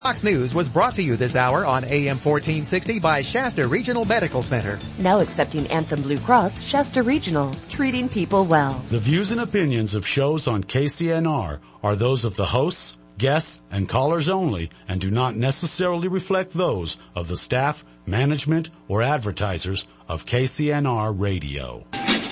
Fox News was brought to you this hour on AM 1460 by Shasta Regional Medical Center. Now accepting Anthem Blue Cross, Shasta Regional, treating people well. The views and opinions of shows on KCNR are those of the hosts, guests, and callers only and do not necessarily reflect those of the staff, management, or advertisers of KCNR Radio.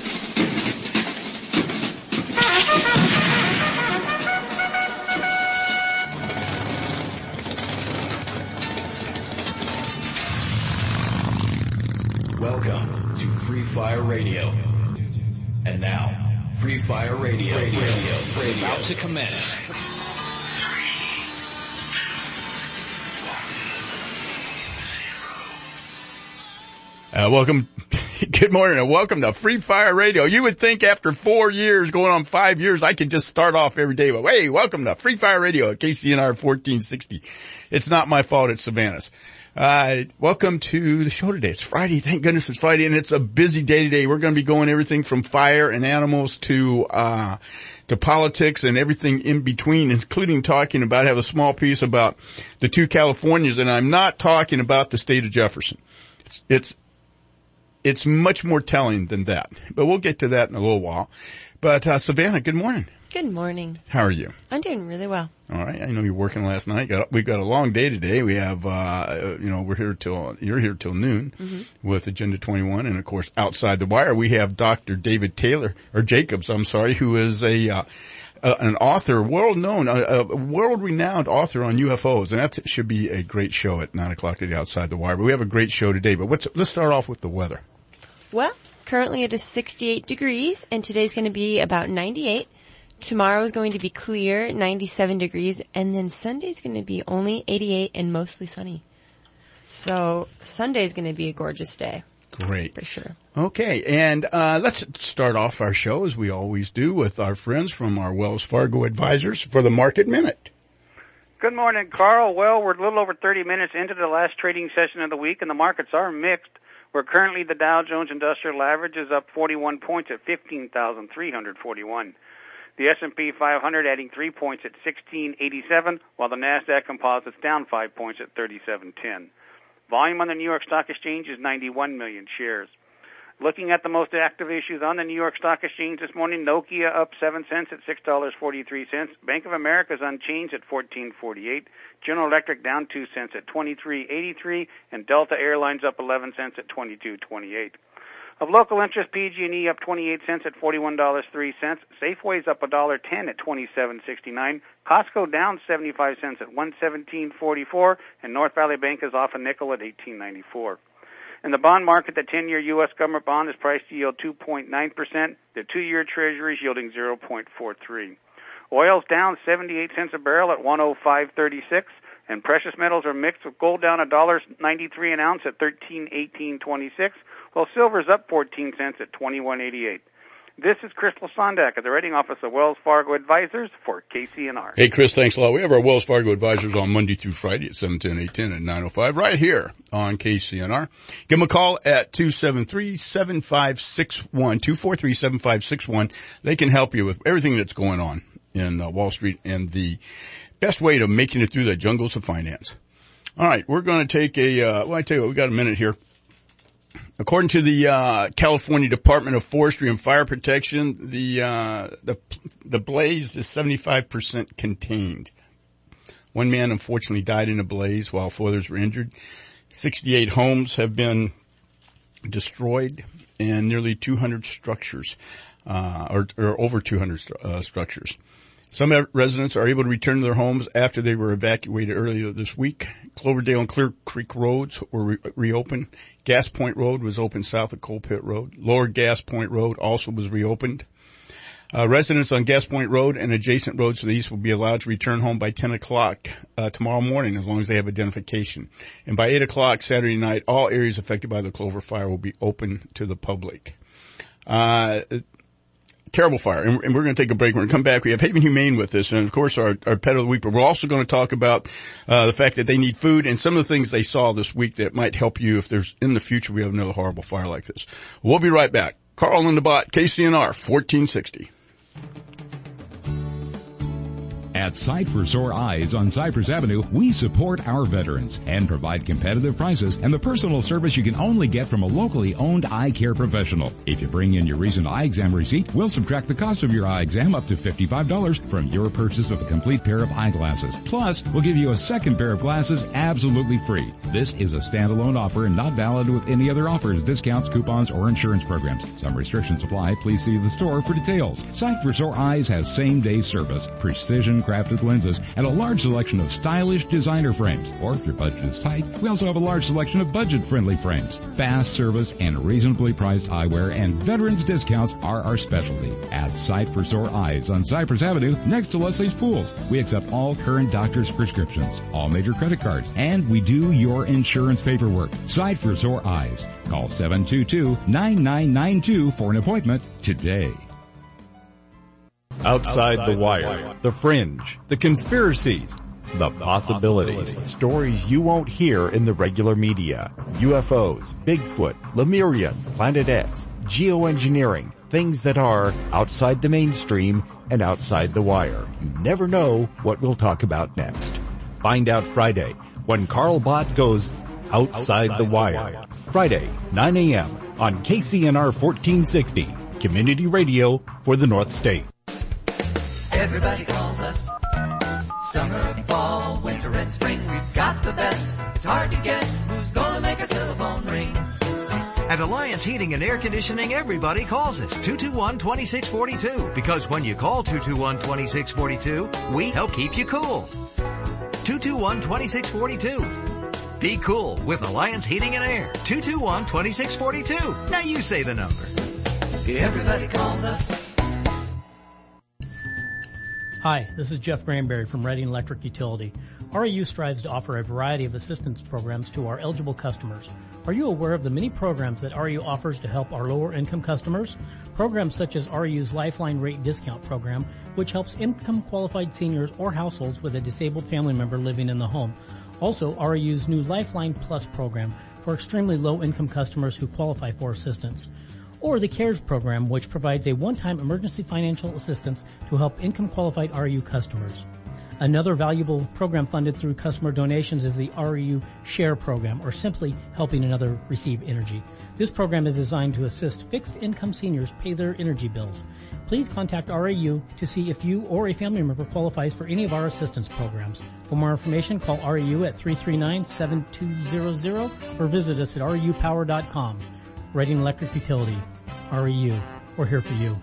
Welcome to Free Fire Radio. And now, Free Fire Radio is about to commence. Good morning and welcome to Free Fire Radio. You would think after 4 years, going on 5 years, I could just start off every day with, hey, welcome to Free Fire Radio at KCNR 1460. It's not my fault, it's Savannah's. Welcome to the show today. It's Friday. Thank goodness it's Friday, and it's a busy day today. We're going to be going everything from fire and animals to politics and everything in between, including talking about, have a small piece about the two Californias, and I'm not talking about the state of Jefferson. It's much more telling than that, but we'll get to that in a little while. But, Savannah, good morning. Good morning. How are you? I'm doing really well. All right. I know you're working last night. We've got a long day today. We have, you're here till noon with Agenda 21. And of course, outside the wire, we have Dr. David Jacobs, who is an author, world-renowned author on UFOs. And that should be a great show at 9 o'clock today outside the wire. But we have a great show today. But let's start off with the weather. Well, currently it is 68 degrees and today's going to be about 98. Tomorrow is going to be clear, 97 degrees, and then Sunday's going to be only 88 and mostly sunny. So Sunday's going to be a gorgeous day. Great. For sure. Okay, and let's start off our show, as we always do, with our friends from our Wells Fargo advisors for the Market Minute. Good morning, Carl. Well, we're a little over 30 minutes into the last trading session of the week, and the markets are mixed. Where currently the Dow Jones Industrial Average is up 41 points at 15,341. The S&P 500 adding 3 points at 1687, while the NASDAQ Composite's down 5 points at 3710. Volume on the New York Stock Exchange is 91 million shares. Looking at the most active issues on the New York Stock Exchange this morning, Nokia up 7 cents at $6.43. Bank of America is unchanged at $14.48. General Electric down 2 cents at $23.83. And Delta Airlines up 11 cents at $22.28. Of local interest, PG&E up 28 cents at $41.03. Safeway's up $1.10 at $27.69. Costco down 75 cents at $117.44. And North Valley Bank is off a nickel at $18.94. In the bond market, the 10-year U.S. government bond is priced to yield 2.9%. The 2-year Treasury is yielding 0.43. Oil's down 78 cents a barrel at 105.36. And precious metals are mixed, with gold down $1.93 an ounce at $13.1826. While silver's up 14 cents at $21.88. This is Crystal Sondak at the rating office of Wells Fargo Advisors for KCNR. Hey, Chris, thanks a lot. We have our Wells Fargo Advisors on Monday through Friday at 710, 810, and 905 right here on KCNR. Give them a call at 273-7561, 243-7561. They can help you with everything that's going on in Wall Street and the best way to making it through the jungles of finance. All right, we're going to take I tell you what, we got a minute here. According to the California Department of Forestry and Fire Protection, the blaze is 75% contained. One man unfortunately died in a blaze while 4 others were injured. 68 homes have been destroyed and nearly 200 structures, or over 200 structures. Some residents are able to return to their homes after they were evacuated earlier this week. Cloverdale and Clear Creek roads were reopened. Gas Point Road was opened south of Coal Pit Road. Lower Gas Point Road also was reopened. Residents on Gas Point Road and adjacent roads to the east will be allowed to return home by 10 o'clock tomorrow morning as long as they have identification. And by 8 o'clock Saturday night, all areas affected by the Clover Fire will be open to the public. Terrible fire. And we're going to take a break. When we come back, we have Haven Humane with us, and of course our pet of the week. But we're also going to talk about the fact that they need food and some of the things they saw this week that might help you if there's in the future we have another horrible fire like this. We'll be right back. Carl and the Bot, KCNR 1460. At Sight for Sore Eyes on Cypress Avenue, we support our veterans and provide competitive prices and the personal service you can only get from a locally owned eye care professional. If you bring in your recent eye exam receipt, we'll subtract the cost of your eye exam up to $55 from your purchase of a complete pair of eyeglasses. Plus, we'll give you a second pair of glasses absolutely free. This is a standalone offer and not valid with any other offers, discounts, coupons, or insurance programs. Some restrictions apply. Please see the store for details. Sight for Sore Eyes has same-day service, precision crafted lenses, and a large selection of stylish designer frames. Or if your budget is tight, we also have a large selection of budget-friendly frames. Fast service and reasonably priced eyewear and veterans discounts are our specialty. At Sight for Sore Eyes on Cypress Avenue, next to Leslie's Pools. We accept all current doctor's prescriptions, all major credit cards, and we do your insurance paperwork. Sight for Sore Eyes. Call 722-9992 for an appointment today. Outside the wire, the fringe, the conspiracies, the possibilities. Stories you won't hear in the regular media. UFOs, Bigfoot, Lemurians, Planet X, geoengineering, things that are outside the mainstream and outside the wire. You never know what we'll talk about next. Find out Friday when Carl Bott goes Outside the Wire. Friday, 9 a.m. on KCNR 1460, community radio for the North State. Everybody calls us. Summer, fall, winter, and spring. We've got the best. It's hard to guess who's gonna make our telephone ring. At Alliance Heating and Air Conditioning, everybody calls us 221-2642. Because when you call 221-2642, we help keep you cool. 221-2642. Be cool with Alliance Heating and Air. 221-2642. Now you say the number. Everybody calls us. Hi, this is Jeff Granberry from Reading Electric Utility. REU strives to offer a variety of assistance programs to our eligible customers. Are you aware of the many programs that REU offers to help our lower income customers? Programs such as REU's Lifeline Rate Discount Program, which helps income qualified seniors or households with a disabled family member living in the home. Also, REU's new Lifeline Plus program for extremely low income customers who qualify for assistance. Or the CARES program, which provides a one-time emergency financial assistance to help income-qualified REU customers. Another valuable program funded through customer donations is the REU Share program, or simply helping another receive energy. This program is designed to assist fixed-income seniors pay their energy bills. Please contact REU to see if you or a family member qualifies for any of our assistance programs. For more information, call REU at 339-7200 or visit us at REUpower.com. Reading Electric Utility, REU, we're here for you.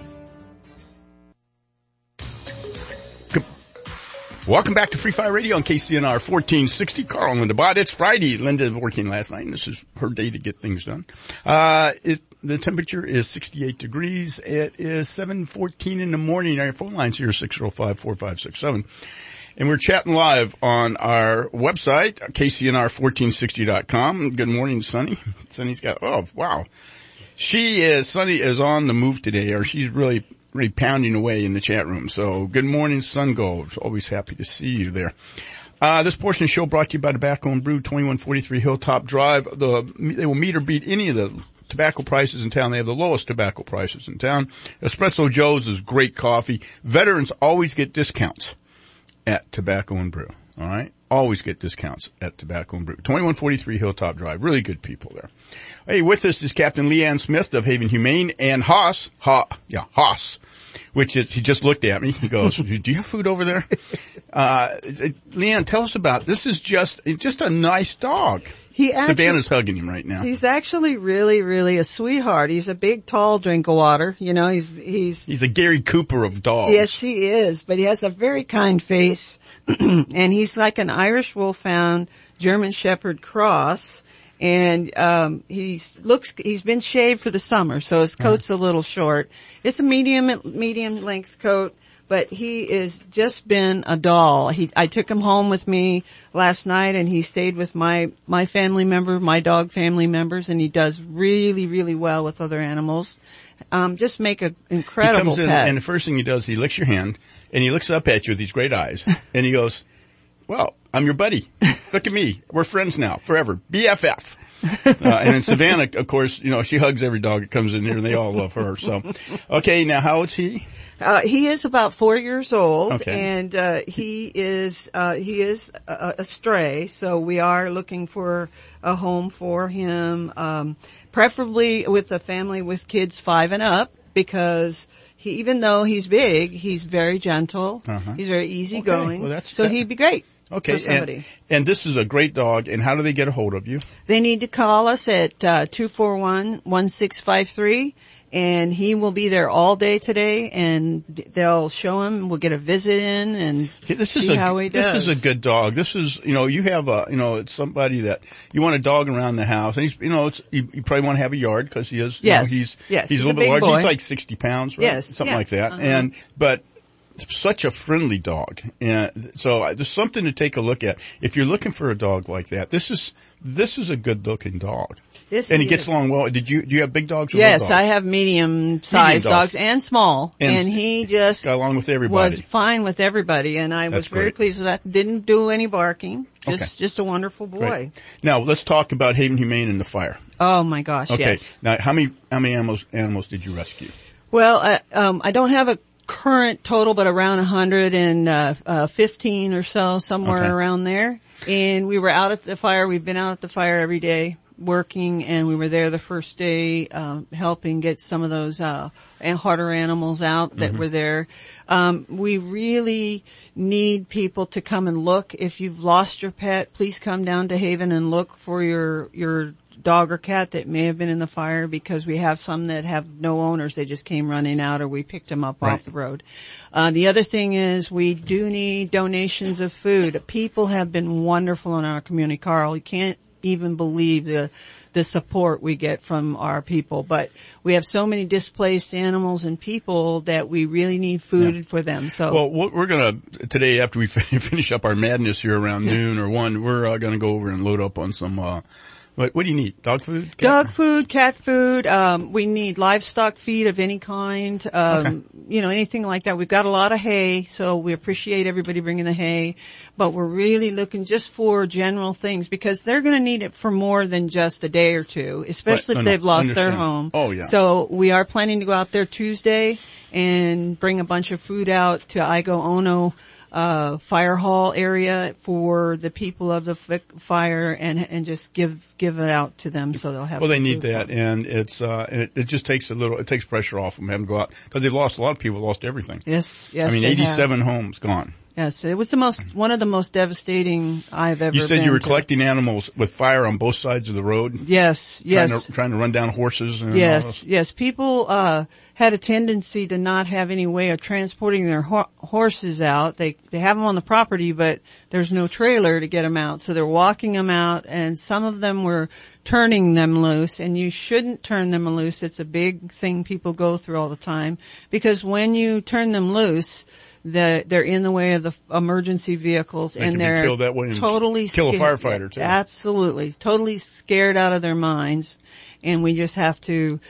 Welcome back to Free Fire Radio on KCNR 1460. Carl and Linda Bott. It's Friday. Linda was working last night, and this is her day to get things done. The temperature is 68 degrees. It is 7:14 in the morning. Our phone line's here, 605-4567. And we're chatting live on our website, KCNR1460.com. Good morning, Sunny. Sunny's got, oh, wow. Sunny is on the move today, or she's really pounding away in the chat room. So good morning, Sun Gold. Always happy to see you there. This portion of the show brought to you by Tobacco and Brew, 2143 Hilltop Drive. They will meet or beat any of the tobacco prices in town. They have the lowest tobacco prices in town. Espresso Joe's is great coffee. Veterans always get discounts at Tobacco and Brew. All right? Always get discounts at Tobacco and Brew. 2143 Hilltop Drive. Really good people there. Hey, with us is Captain Leanne Smith of Haven Humane and Haas, which is, he just looked at me. He goes, do you have food over there? Leanne, tell us about, this is just a nice dog. Savannah's hugging him right now. He's actually really, really a sweetheart. He's a big, tall drink of water. You know, he's a Gary Cooper of dogs. Yes, he is. But he has a very kind face. And he's like an Irish Wolfhound, German Shepherd cross. And, he's been shaved for the summer, so his coat's a little short. It's a medium length coat. But he is just been a doll. I took him home with me last night, and he stayed with my family member, my dog family members, and he does really, really well with other animals. Just make an incredible pet. He comes in, pet. and the first thing he does, he licks your hand, and he looks up at you with these great eyes, and he goes, well, I'm your buddy. Look at me. We're friends now, forever. BFF. And in Savannah, of course, she hugs every dog that comes in here and they all love her. So, okay, now how old's he? He is about 4 years old, Okay. and he is a stray. So we are looking for a home for him, preferably with a family with kids 5 and up, because even though he's big, he's very gentle. Uh-huh. He's very easygoing. Well, so he'd be great. Okay, For somebody. and this is a great dog. And how do they get a hold of you? They need to call us at 241-1653. And he will be there all day today, and they'll show him. We'll get a visit in and see how he does. This is a good dog. This is, you have it's somebody that you want a dog around the house, and he's, you probably want to have a yard because he is, yes. he's a little bit large. Boy. He's like 60 pounds, right? Yes. Something Yeah. like that. Uh-huh. But such a friendly dog. And so there's something to take a look at. If you're looking for a dog like that, this is a good looking dog. Yes, and he gets along well. Do you have big dogs or Yes, little dogs? I have medium-sized dogs and small, and he just got along with everybody. Was fine with everybody, and I was very pleased with that. Didn't do any barking. Just a wonderful boy. Right. Now let's talk about Haven Humane and the fire. Oh my gosh, okay. Yes. Now how many animals did you rescue? Well, I don't have a current total, but around 115 or so, somewhere around there. And we were out at the fire. We've been out at the fire every day working, and we were there the first day, helping get some of those, harder animals out that were there. We really need people to come and look. If you've lost your pet, please come down to Haven and look for your dog or cat that may have been in the fire, because we have some that have no owners. They just came running out, or we picked them up off the road. The other thing is we do need donations of food. People have been wonderful in our community, Carl. You can't even believe the support we get from our people. But we have so many displaced animals and people that we really need food for them. So, well, we're gonna today, after we finish up our madness here around noon or 1, we're gonna go over and load up on some. What do you need? Dog food? Dog food, cat food. We need livestock feed of any kind. Anything like that. We've got a lot of hay, so we appreciate everybody bringing the hay. But we're really looking just for general things, because they're going to need it for more than just a day or two, especially if they've lost their home. Oh yeah. So we are planning to go out there Tuesday and bring a bunch of food out to Igo Ono fire hall area for the people of the fire, and just give it out to them so they'll have. Well, they need that, and it just takes it takes pressure off them having to go out, because they've lost, a lot of people lost everything. Yes. I mean, 87 homes gone. Yes, it was one of the most devastating I've ever been. You said you were collecting animals with fire on both sides of the road? Yes. Trying to run down horses and yes. People, had a tendency to not have any way of transporting their horses out. They have them on the property, but there's no trailer to get them out. So they're walking them out, and some of them were turning them loose, and you shouldn't turn them loose. It's a big thing people go through all the time, because when you turn them loose, they're in the way of the emergency vehicles, and they're totally kill a firefighter too. Absolutely, totally scared out of their minds. And we just have to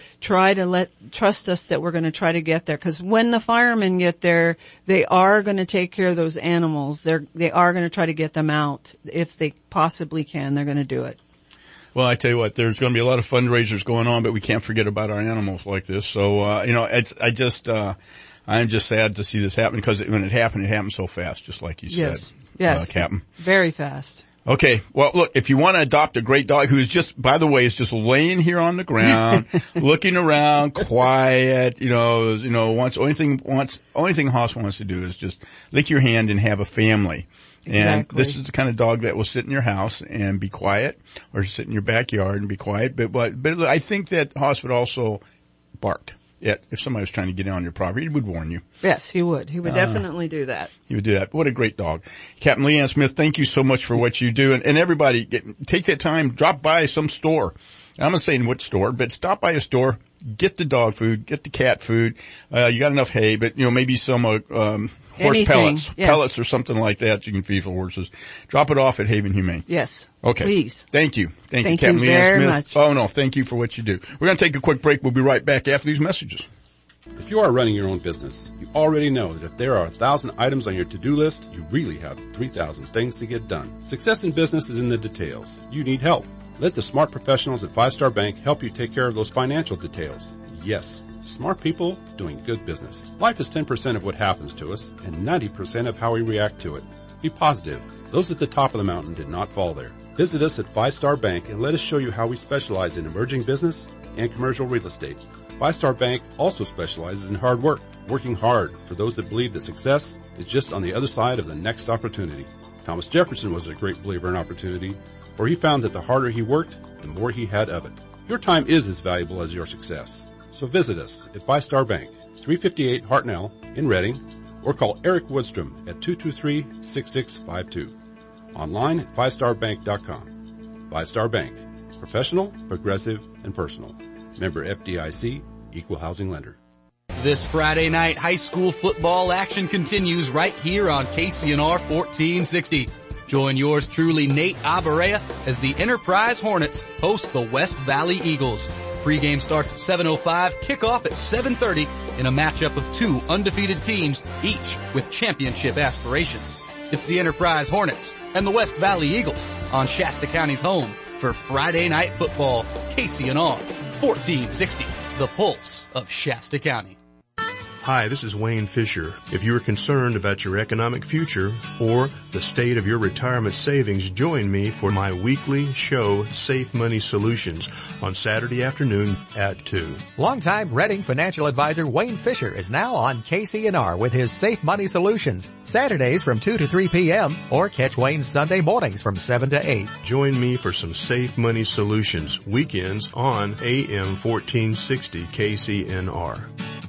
trust us that we're going to try to get there. Because when the firemen get there, they are going to take care of those animals. They are going to try to get them out if they possibly can. They're going to do it. Well, I tell you what, there's going to be a lot of fundraisers going on, but we can't forget about our animals like this. So, I'm just sad to see this happen, because when it happened so fast, just like you said. Yes. Captain. Very fast. Okay. Well, look, if you want to adopt a great dog who is just, by the way, is just laying here on the ground, looking around, quiet, only thing Hoss wants to do is just lick your hand and have a family. And this is the kind of dog that will sit in your house and be quiet, or sit in your backyard and be quiet. But I think that Hoss would also bark. Yeah, if somebody was trying to get on your property, he would warn you. Yes, he would. He would definitely do that. He would do that. What a great dog. Captain Leanne Smith, thank you so much for what you do. And everybody, take that time, drop by some store. I'm not saying which store, but stop by a store, get the dog food, get the cat food. You got enough hay, but maybe some horse pellets or something like that you can feed for horses. Drop it off at Haven Humane. Yes. Okay. Please. Thank you. Thank you, Captain Leanne Smith. Much. Oh no, thank you for what you do. We're going to take a quick break. We'll be right back after these messages. If you are running your own business, you already know that if there are 1,000 items on your to-do list, you really have 3,000 things to get done. Success in business is in the details. You need help. Let the smart professionals at 5 Star Bank help you take care of those financial details. Yes, smart people doing good business. Life is 10% of what happens to us and 90% of how we react to it. Be positive. Those at the top of the mountain did not fall there. Visit us at 5 Star Bank and let us show you how we specialize in emerging business and commercial real estate. 5 Star Bank also specializes in hard work, working hard for those that believe that success is just on the other side of the next opportunity. Thomas Jefferson was a great believer in opportunity, for he found that the harder he worked, the more he had of it. Your time is as valuable as your success. So visit us at 5 Star Bank, 358 Hartnell in Reading, or call Eric Woodstrom at 223-6652. Online at 5starbank.com. 5 Star Bank. Professional, progressive, and personal. Member FDIC, Equal Housing Lender. This Friday night high school football action continues right here on KCNR 1460. Join yours truly, Nate Abarea, as the Enterprise Hornets host the West Valley Eagles. Pre-game starts at 7:05, kickoff at 7:30 in a matchup of two undefeated teams, each with championship aspirations. It's the Enterprise Hornets and the West Valley Eagles on Shasta County's home for Friday Night Football. KCNR 1460, the pulse of Shasta County. Hi, this is Wayne Fisher. If you are concerned about your economic future or the state of your retirement savings, join me for my weekly show, Safe Money Solutions, on Saturday afternoon at 2. Longtime Reading financial advisor Wayne Fisher is now on KCNR with his Safe Money Solutions, Saturdays from 2 to 3 p.m. or catch Wayne Sunday mornings from 7 to 8. Join me for some Safe Money Solutions, weekends on AM 1460 KCNR.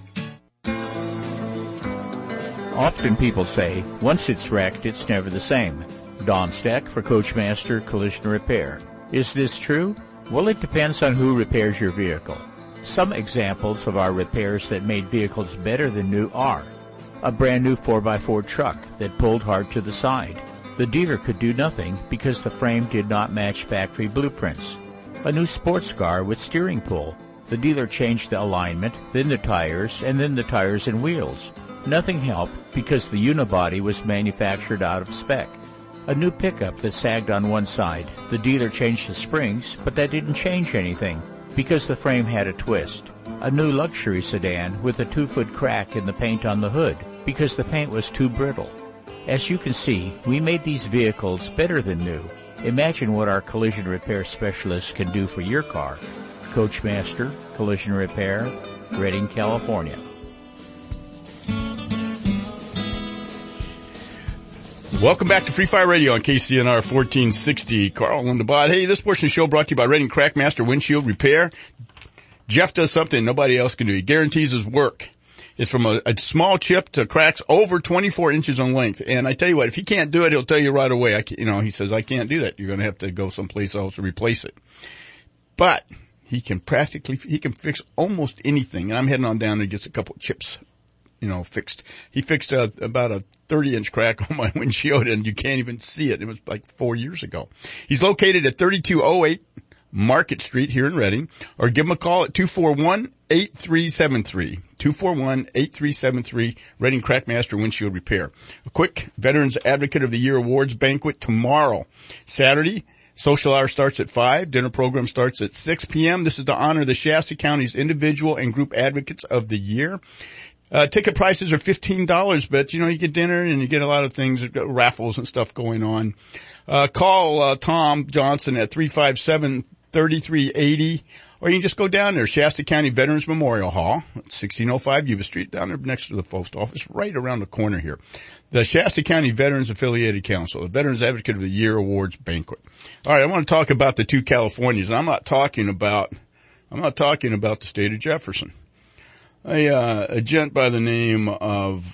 Often people say, once it's wrecked, it's never the same. Don Steck for Coachmaster Collision Repair. Is this true? Well, it depends on who repairs your vehicle. Some examples of our repairs that made vehicles better than new are a brand new 4x4 truck that pulled hard to the side. The dealer could do nothing because the frame did not match factory blueprints. A new sports car with steering pull. The dealer changed the alignment, then the tires, and then the tires and wheels. Nothing helped because the unibody was manufactured out of spec. A new pickup that sagged on one side. The dealer changed the springs, but that didn't change anything because the frame had a twist. A new luxury sedan with a 2-foot crack in the paint on the hood because the paint was too brittle. As you can see, we made these vehicles better than new. Imagine what our collision repair specialists can do for your car. Coachmaster Collision Repair, Redding, California. Welcome back to Free Fire Radio on KCNR 1460. Carl on the bot. Hey, this portion of the show brought to you by Reading Crackmaster Windshield Repair. Jeff does something nobody else can do. He guarantees his work. It's from a small chip to cracks over 24 inches in length. And I tell you what, if he can't do it, he'll tell you right away. He says, I can't do that. You're going to have to go someplace else to replace it. But he can fix almost anything. And I'm heading on down to get a couple of chips, fixed. He fixed about a 30-inch crack on my windshield, and you can't even see it. It was like 4 years ago. He's located at 3208 Market Street here in Reading, or give him a call at 241-8373. 241-8373, Reading Crackmaster Windshield Repair. A quick Veterans Advocate of the Year Awards banquet tomorrow. Saturday, social hour starts at 5. Dinner program starts at 6 p.m. This is to honor the Shasta County's individual and group advocates of the year. Ticket prices are $15, but you get dinner and you get a lot of things, raffles and stuff going on. Call Tom Johnson at 357-3380, or you can just go down there, Shasta County Veterans Memorial Hall, 1605 Yuba Street, down there next to the post office, right around the corner here. The Shasta County Veterans Affiliated Council, the Veterans Advocate of the Year Awards banquet. All right, I want to talk about the two Californias, and I'm not talking about the state of Jefferson. A gent by the name of,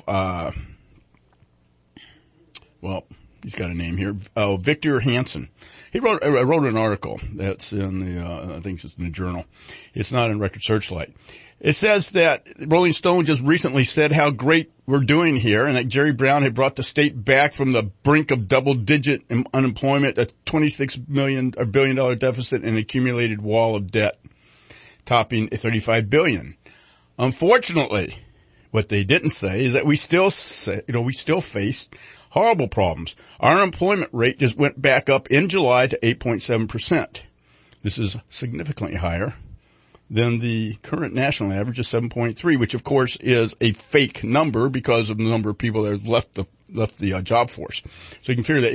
he's got a name here, Victor Hansen. He wrote an article that's in I think it's in the Journal. It's not in Record Searchlight. It says that Rolling Stone just recently said how great we're doing here, and that Jerry Brown had brought the state back from the brink of double-digit unemployment, a $26 billion deficit, and an accumulated wall of debt, topping $35 billion. Unfortunately, what they didn't say is that we still face horrible problems. Our unemployment rate just went back up in July to 8.7%. This is significantly higher than the current national average of 7.3, which of course is a fake number because of the number of people that have left the job force. So you can figure that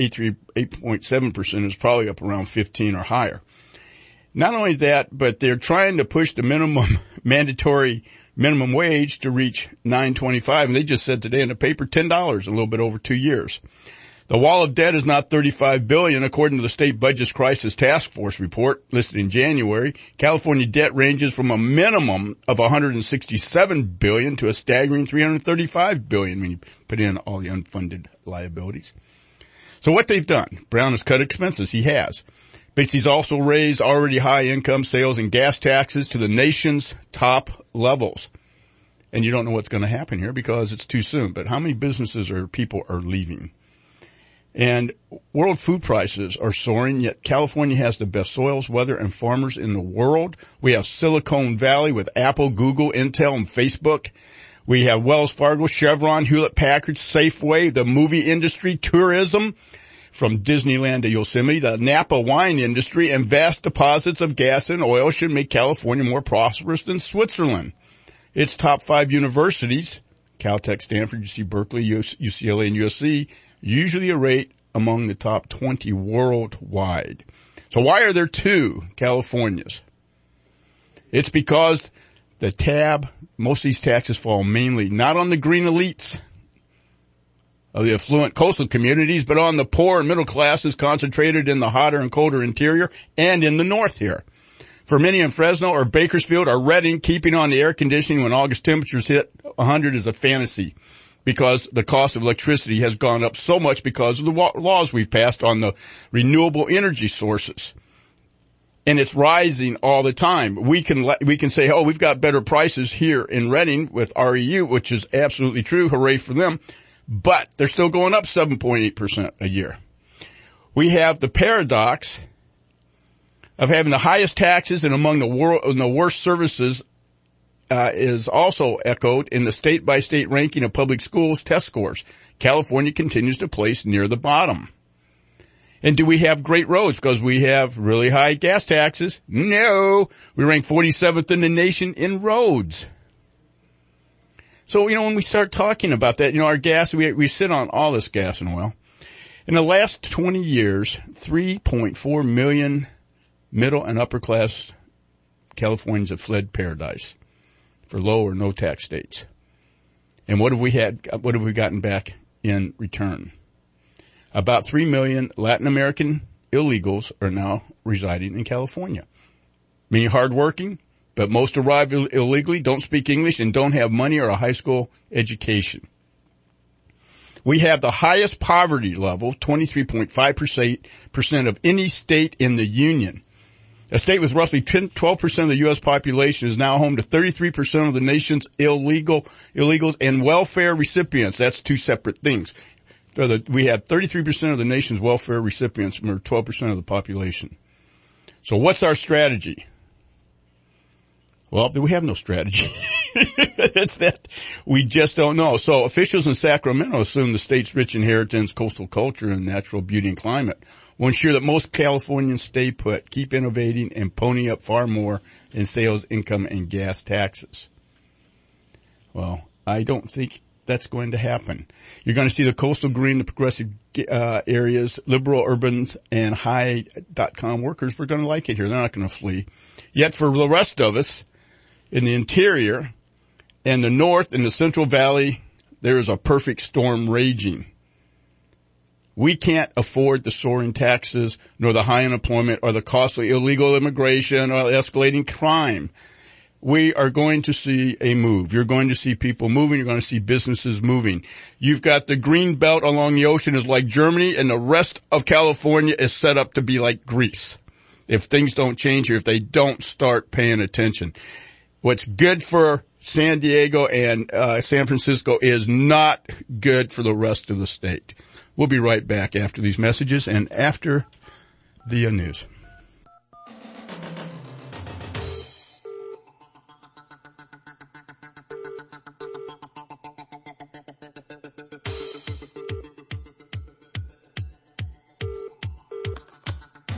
8.7% is probably up around 15 or higher. Not only that, but they're trying to push the mandatory minimum wage to reach $9.25, and they just said today in the paper $10 a little bit over 2 years. The wall of debt is now $35 billion, according to the State Budget Crisis Task Force report listed in January. California debt ranges from a minimum of $167 billion to a staggering $335 billion when you put in all the unfunded liabilities. So what they've done, Brown has cut expenses. He has. But he's also raised already high income sales and gas taxes to the nation's top levels. And you don't know what's going to happen here because it's too soon. But how many businesses or people are leaving? And world food prices are soaring, yet California has the best soils, weather, and farmers in the world. We have Silicon Valley with Apple, Google, Intel, and Facebook. We have Wells Fargo, Chevron, Hewlett-Packard, Safeway, the movie industry, tourism, from Disneyland to Yosemite, the Napa wine industry, and vast deposits of gas and oil should make California more prosperous than Switzerland. Its top 5 universities, Caltech, Stanford, UC Berkeley, UCLA, and USC, usually rate among the top 20 worldwide. So why are there 2 Californias? It's because most of these taxes fall mainly not on the green elites of the affluent coastal communities, but on the poor and middle classes concentrated in the hotter and colder interior and in the north here. For many in Fresno or Bakersfield or Redding, keeping on the air conditioning when August temperatures hit 100 is a fantasy because the cost of electricity has gone up so much because of the laws we've passed on the renewable energy sources. And it's rising all the time. We can say, oh, we've got better prices here in Redding with REU, which is absolutely true. Hooray for them. But they're still going up 7.8% a year. We have the paradox of having the highest taxes and among the worst services is also echoed in the state-by-state ranking of public schools test scores. California continues to place near the bottom. And do we have great roads because we have really high gas taxes? No. We rank 47th in the nation in roads. So, when we start talking about that, our gas, we sit on all this gas and oil. In the last 20 years, 3.4 million middle and upper class Californians have fled paradise for low or no tax states. And what have we gotten back in return? About 3 million Latin American illegals are now residing in California. Many hardworking, but most arrive illegally, don't speak English, and don't have money or a high school education. We have the highest poverty level, 23.5% of any state in the union. A state with roughly 12% of the U.S. population is now home to 33% of the nation's illegals and welfare recipients. That's 2 separate things. We have 33% of the nation's welfare recipients, and we're 12% of the population. So what's our strategy? Well, we have no strategy. It's that we just don't know. So officials in Sacramento assume the state's rich inheritance, coastal culture, and natural beauty and climate will ensure that most Californians stay put, keep innovating, and pony up far more in sales, income, and gas taxes. Well, I don't think that's going to happen. You're going to see the coastal green, the progressive areas, liberal urbans, and high.com workers. We're going to like it here. They're not going to flee. Yet for the rest of us, in the interior and the north and the Central Valley, there is a perfect storm raging. We can't afford the soaring taxes, nor the high unemployment, or the costly illegal immigration, or escalating crime. We are going to see a move. You're going to see people moving. You're going to see businesses moving. You've got the green belt along the ocean is like Germany, and the rest of California is set up to be like Greece. If things don't change here, if they don't start paying attention. What's good for San Diego and San Francisco is not good for the rest of the state. We'll be right back after these messages and after the news.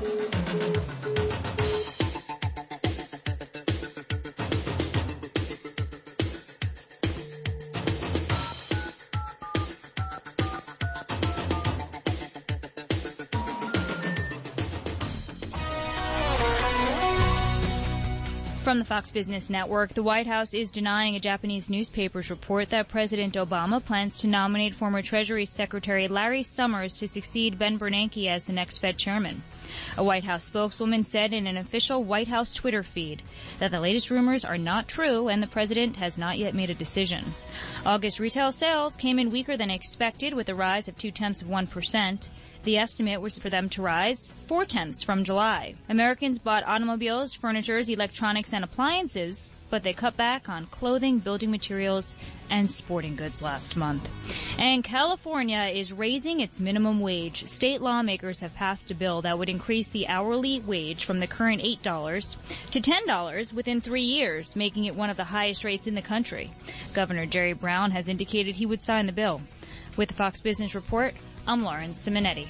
From the Fox Business Network, the White House is denying a Japanese newspaper's report that President Obama plans to nominate former Treasury Secretary Larry Summers to succeed Ben Bernanke as the next Fed chairman. A White House spokeswoman said in an official White House Twitter feed that the latest rumors are not true and the president has not yet made a decision. August retail sales came in weaker than expected with a rise of 0.2%. The estimate was for them to rise 0.4 from July. Americans bought automobiles, furniture, electronics, and appliances, but they cut back on clothing, building materials, and sporting goods last month. And California is raising its minimum wage. State lawmakers have passed a bill that would increase the hourly wage from the current $8 to $10 within 3 years, making it one of the highest rates in the country. Governor Jerry Brown has indicated he would sign the bill. With the Fox Business Report, I'm Lauren Simonetti.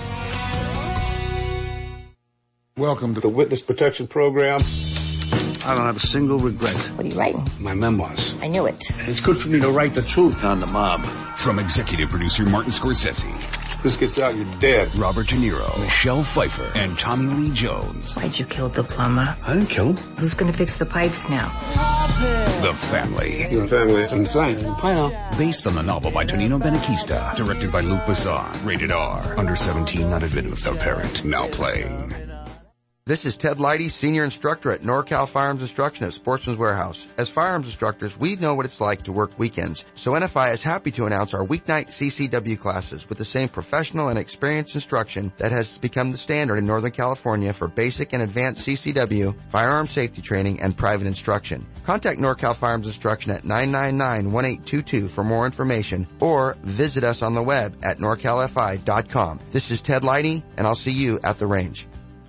Welcome to the Witness Protection Program. I don't have a single regret. What are you writing? My memoirs. I knew it. It's good for me to write the truth on the mob. From executive producer Martin Scorsese. This gets out, you're dead. Robert De Niro, Michelle Pfeiffer, and Tommy Lee Jones. Why'd you kill the plumber? I didn't kill him. Who's gonna fix the pipes now? The Family. Your family is insane. I know. Based on the novel by Tonino Benachista. Directed by Luc Besson. Rated R. Under 17, not admitted without parent. Now playing. This is Ted Leidy, Senior Instructor at NorCal Firearms Instruction at Sportsman's Warehouse. As firearms instructors, we know what it's like to work weekends. So NFI is happy to announce our weeknight CCW classes with the same professional and experienced instruction that has become the standard in Northern California for basic and advanced CCW, firearm safety training, and private instruction. Contact NorCal Firearms Instruction at 999-1822 for more information or visit us on the web at norcalfi.com. This is Ted Leidy, and I'll see you at the range.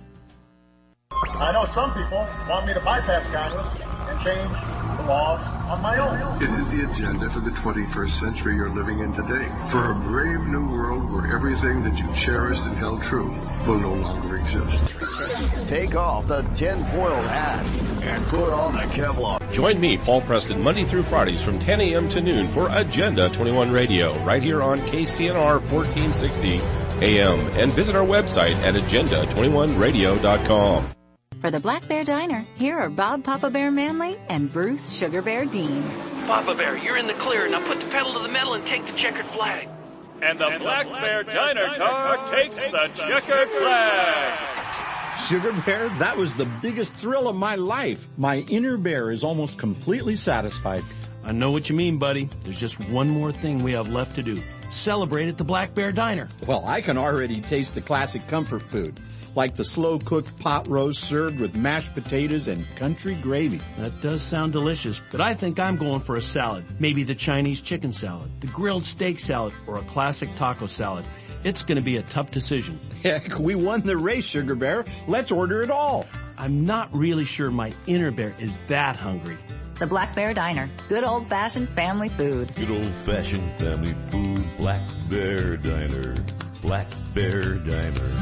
I know some people want me to bypass Congress and change the laws on my own. It is the agenda for the 21st century you're living in today. For a brave new world where everything that you cherished and held true will no longer exist. Take off the tinfoil hat and put on the Kevlar. Join me, Paul Preston, Monday through Fridays from 10 a.m. to noon for Agenda 21 Radio, right here on KCNR 1460 AM. And visit our website at agenda21radio.com. For the Black Bear Diner, here are Bob Papa Bear Manley and Bruce Sugar Bear Dean. Papa Bear, you're in the clear. Now put the pedal to the metal and take the checkered flag. And the Black Bear Diner car takes the checkered flag. Sugar Bear, that was the biggest thrill of my life. My inner bear is almost completely satisfied. I know what you mean, buddy. There's just one more thing we have left to do. Celebrate at the Black Bear Diner. Well, I can already taste the classic comfort food, like the slow-cooked pot roast served with mashed potatoes and country gravy. That does sound delicious, but I think I'm going for a salad. Maybe the Chinese chicken salad, the grilled steak salad, or a classic taco salad. It's going to be a tough decision. Heck, we won the race, Sugar Bear. Let's order it all. I'm not really sure my inner bear is that hungry. The Black Bear Diner. Good old-fashioned family food. Good old-fashioned family food. Black Bear Diner. Black Bear Diner.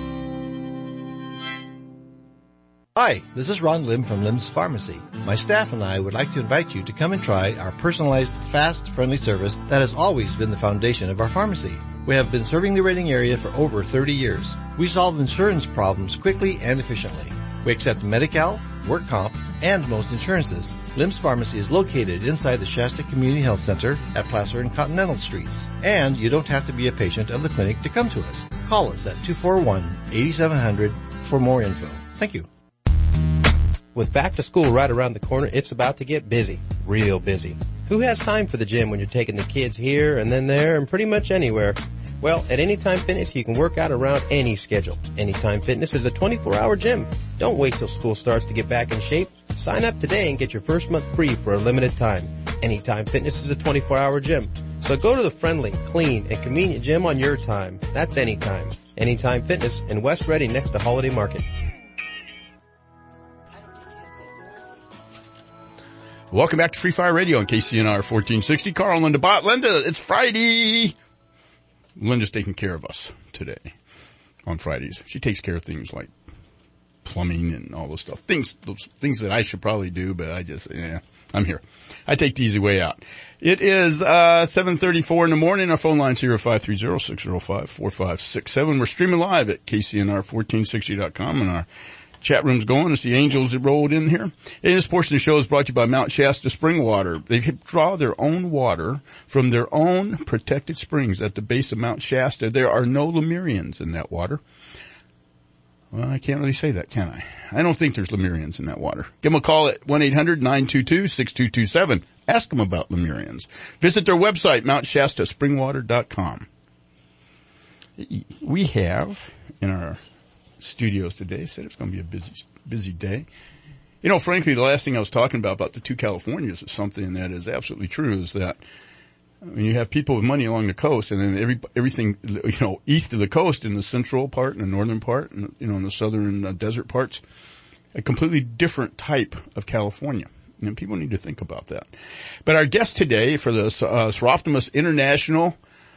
Hi, this is Ron Lim from Lim's Pharmacy. My staff and I would like to invite you to come and try our personalized, fast, friendly service that has always been the foundation of our pharmacy. We have been serving the Reading area for over 30 years. We solve insurance problems quickly and efficiently. We accept Medi-Cal, work comp, and most insurances. Lim's Pharmacy is located inside the Shasta Community Health Center at Placer and Continental Streets. And you don't have to be a patient of the clinic to come to us. Call us at 241-8700 for more info. Thank you. With back to school right around the corner, it's about to get busy. Real busy. Who has time for the gym when you're taking the kids here and then there and pretty much anywhere? Well, at Anytime Fitness, you can work out around any schedule. Anytime Fitness is a 24-hour gym. Don't wait till school starts to get back in shape. Sign up today and get your first month free for a limited time. Anytime Fitness is a 24-hour gym. So go to the friendly, clean, and convenient gym on your time. That's Anytime. Anytime Fitness in West Reading next to Holiday Market. Welcome back to Free Fire Radio on KCNR 1460. Carl and Linda Bott. Linda, it's Friday. Linda's taking care of us today. on Fridays. She takes care of things like plumbing and all those stuff. Those things that I should probably do, but I'm here. I take the easy way out. It is 7:34 in the morning. Our phone line's here at 530-605-4567. We're streaming live at KCNR1460.com, and our chat room's going as the angels that rolled in here. And this portion of the show is brought to you by Mount Shasta Spring Water. They draw their own water from their own protected springs at the base of Mount Shasta. There are no Lemurians in that water. Well, I can't really say that, can I? I don't think there's Lemurians in that water. Give them a call at 1-800-922-6227. Ask them about Lemurians. Visit their website, MountShastaSpringwater.com. We have in our studios today, said it's going to be a busy day. You know, frankly, the last thing I was talking about the two Californias is something that is absolutely true, is that when you have people with money along the coast, and then everything, you know, east of the coast in the central part and the northern part, and, you know, in the southern desert parts, a completely different type of California. And people need to think about that. But our guest today for the Soroptimist International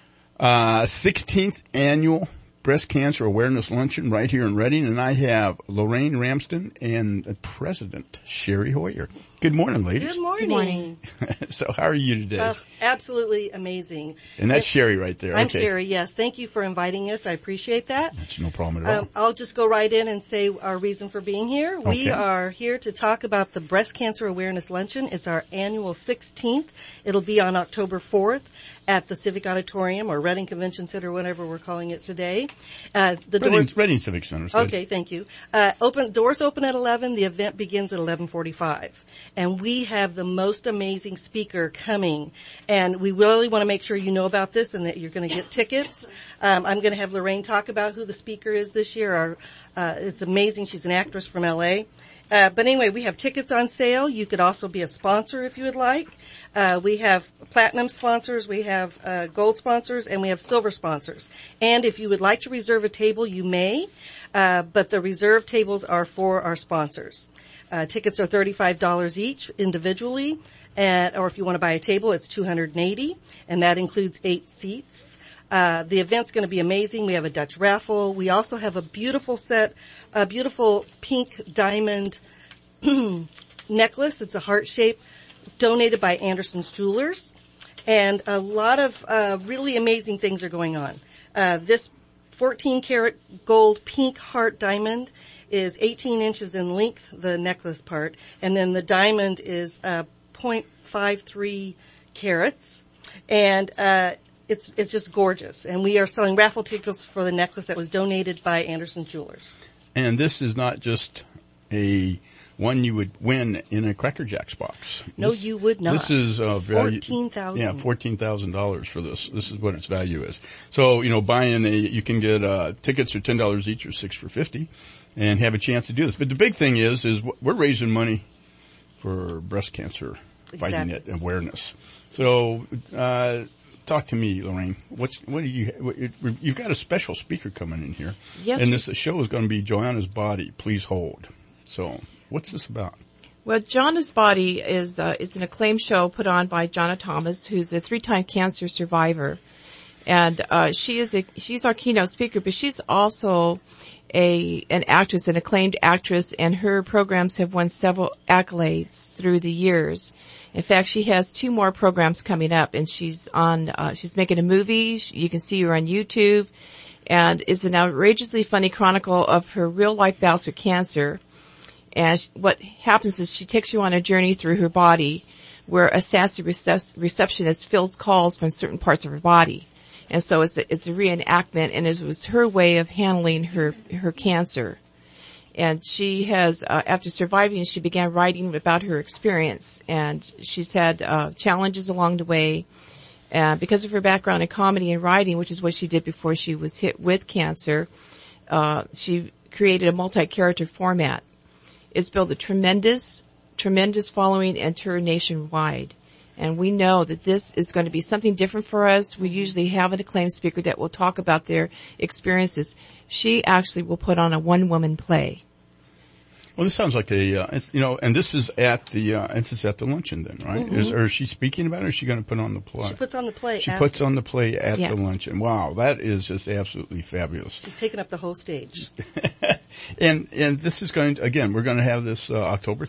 16th Annual Breast Cancer Awareness Luncheon right here in Redding, and I have Lorraine Ramsden and President Sherry Hoyer. Good morning, ladies. Good morning. So how are you today? Absolutely amazing. And that's Sherry right there. I'm Sherry, yes. Thank you for inviting us. I appreciate that. That's no problem at all. I'll just go right in and say our reason for being here. Okay. We are here to talk about the Breast Cancer Awareness Luncheon. It's our annual 16th. It'll be on October 4th at the Civic Auditorium or Redding Convention Center, whatever we're calling it today. Redding Civic Center. Okay, thank you. Doors open at 11. The event begins at 11:45. And we have the most amazing speaker coming. And we really want to make sure you know about this and that you're going to get tickets. I'm going to have Lorraine talk about who the speaker is this year. It's amazing. She's an actress from L.A. But anyway, we have tickets on sale. You could also be a sponsor if you would like. We have platinum sponsors, we have gold sponsors, and we have silver sponsors. And if you would like to reserve a table, you may, but the reserved tables are for our sponsors. Tickets are $35 each individually, or if you want to buy a table, it's $280, and that includes 8 seats. The event's going to be amazing. We have a Dutch raffle. We also have a beautiful pink diamond necklace. It's a heart shape, donated by Anderson's Jewelers. And a lot of really amazing things are going on. This 14-karat gold pink heart diamond is 18 inches in length, the necklace part, and then the diamond is 0.53 carats. And it's just gorgeous. And we are selling raffle tickets for the necklace that was donated by Anderson's Jewelers. And this is not just a one you would win in a Cracker Jacks box. No, you would not. This is value. $14,000. Yeah, $14,000 for this. This is what its value is. So, you know, you can get tickets are $10 each or 6 for $50, and have a chance to do this. But the big thing is we're raising money for breast cancer, fighting it, awareness. So, talk to me, Lorraine. You've got a special speaker coming in here. Yes. And this show is going to be Joanna's Body. Please hold. So, what's this about? Well, Joanna's Body is an acclaimed show put on by Jonna Thomas, who's a 3-time cancer survivor. And she's our keynote speaker, but she's also an actress, an acclaimed actress, and her programs have won several accolades through the years. In fact, she has 2 more programs coming up, and she's making a movie. You can see her on YouTube, and it's an outrageously funny chronicle of her real life bouts with cancer. And what happens is she takes you on a journey through her body where a sassy receptionist fills calls from certain parts of her body. And so it's a reenactment, and it was her way of handling her cancer. And she has, after surviving, she began writing about her experience, and she's had challenges along the way. And because of her background in comedy and writing, which is what she did before she was hit with cancer, she created a multi-character format. It's built a tremendous following and tour nationwide. And we know that this is going to be something different for us. We usually have an acclaimed speaker that will talk about their experiences. She actually will put on a one-woman play. Well, this sounds like and this is at the luncheon then, right? Mm-hmm. Is she speaking about it, or is she going to put on the play? She puts on the play. She puts on the play at Yes. the luncheon. Wow, that is just absolutely fabulous. She's taking up the whole stage. And this is we're going to have this, October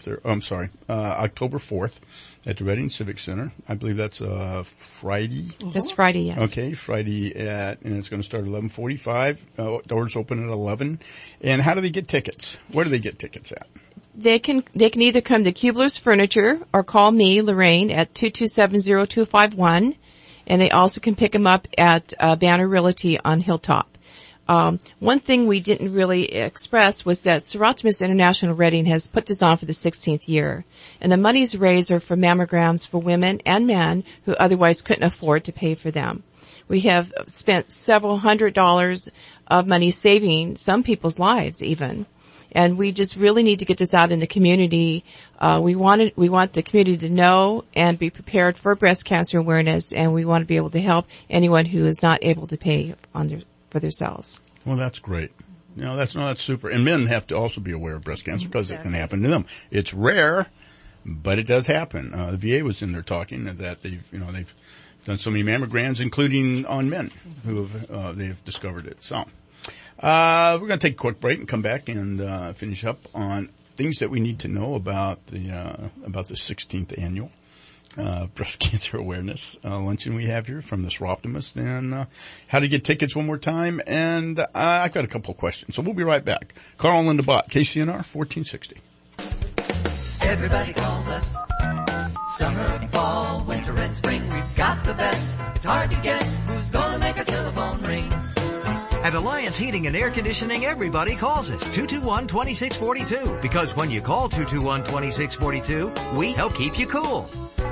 4th at the Reading Civic Center. I believe that's, Friday. That's Friday, yes. Okay, Friday and it's going to start at 11:45. Doors open at 11. And how do they get tickets? Where do they get tickets at? They can either come to Kubler's Furniture or call me, Lorraine, at 227-0251. And they also can pick them up at, Banner Realty on Hilltop. One thing we didn't really express was that Sir Optimus International Reading has put this on for the 16th year. And the monies raised are for mammograms for women and men who otherwise couldn't afford to pay for them. We have spent several $100s of money saving some people's lives even. And we just really need to get this out in the community. We want the community to know and be prepared for breast cancer awareness, and we want to be able to help anyone who is not able to pay for themselves. Well, that's great. That's super. And men have to also be aware of breast cancer because it can happen to them. It's rare, but it does happen. The VA was in there talking that they've done so many mammograms, including on men who they've discovered it. So, we're going to take a quick break and come back and, finish up on things that we need to know about the 16th annual breast cancer awareness luncheon we have here from the Sir Optimus, and how to get tickets one more time. And I've got a couple of questions, so we'll be right back. Carl and Linda Bott, KCNR 1460. Everybody calls us. Summer, fall, winter, and spring, we've got the best. It's hard to guess who's gonna make our telephone ring. At Alliance Heating and Air Conditioning, everybody calls us 221-2642. Because when you call 221-2642, we help keep you cool.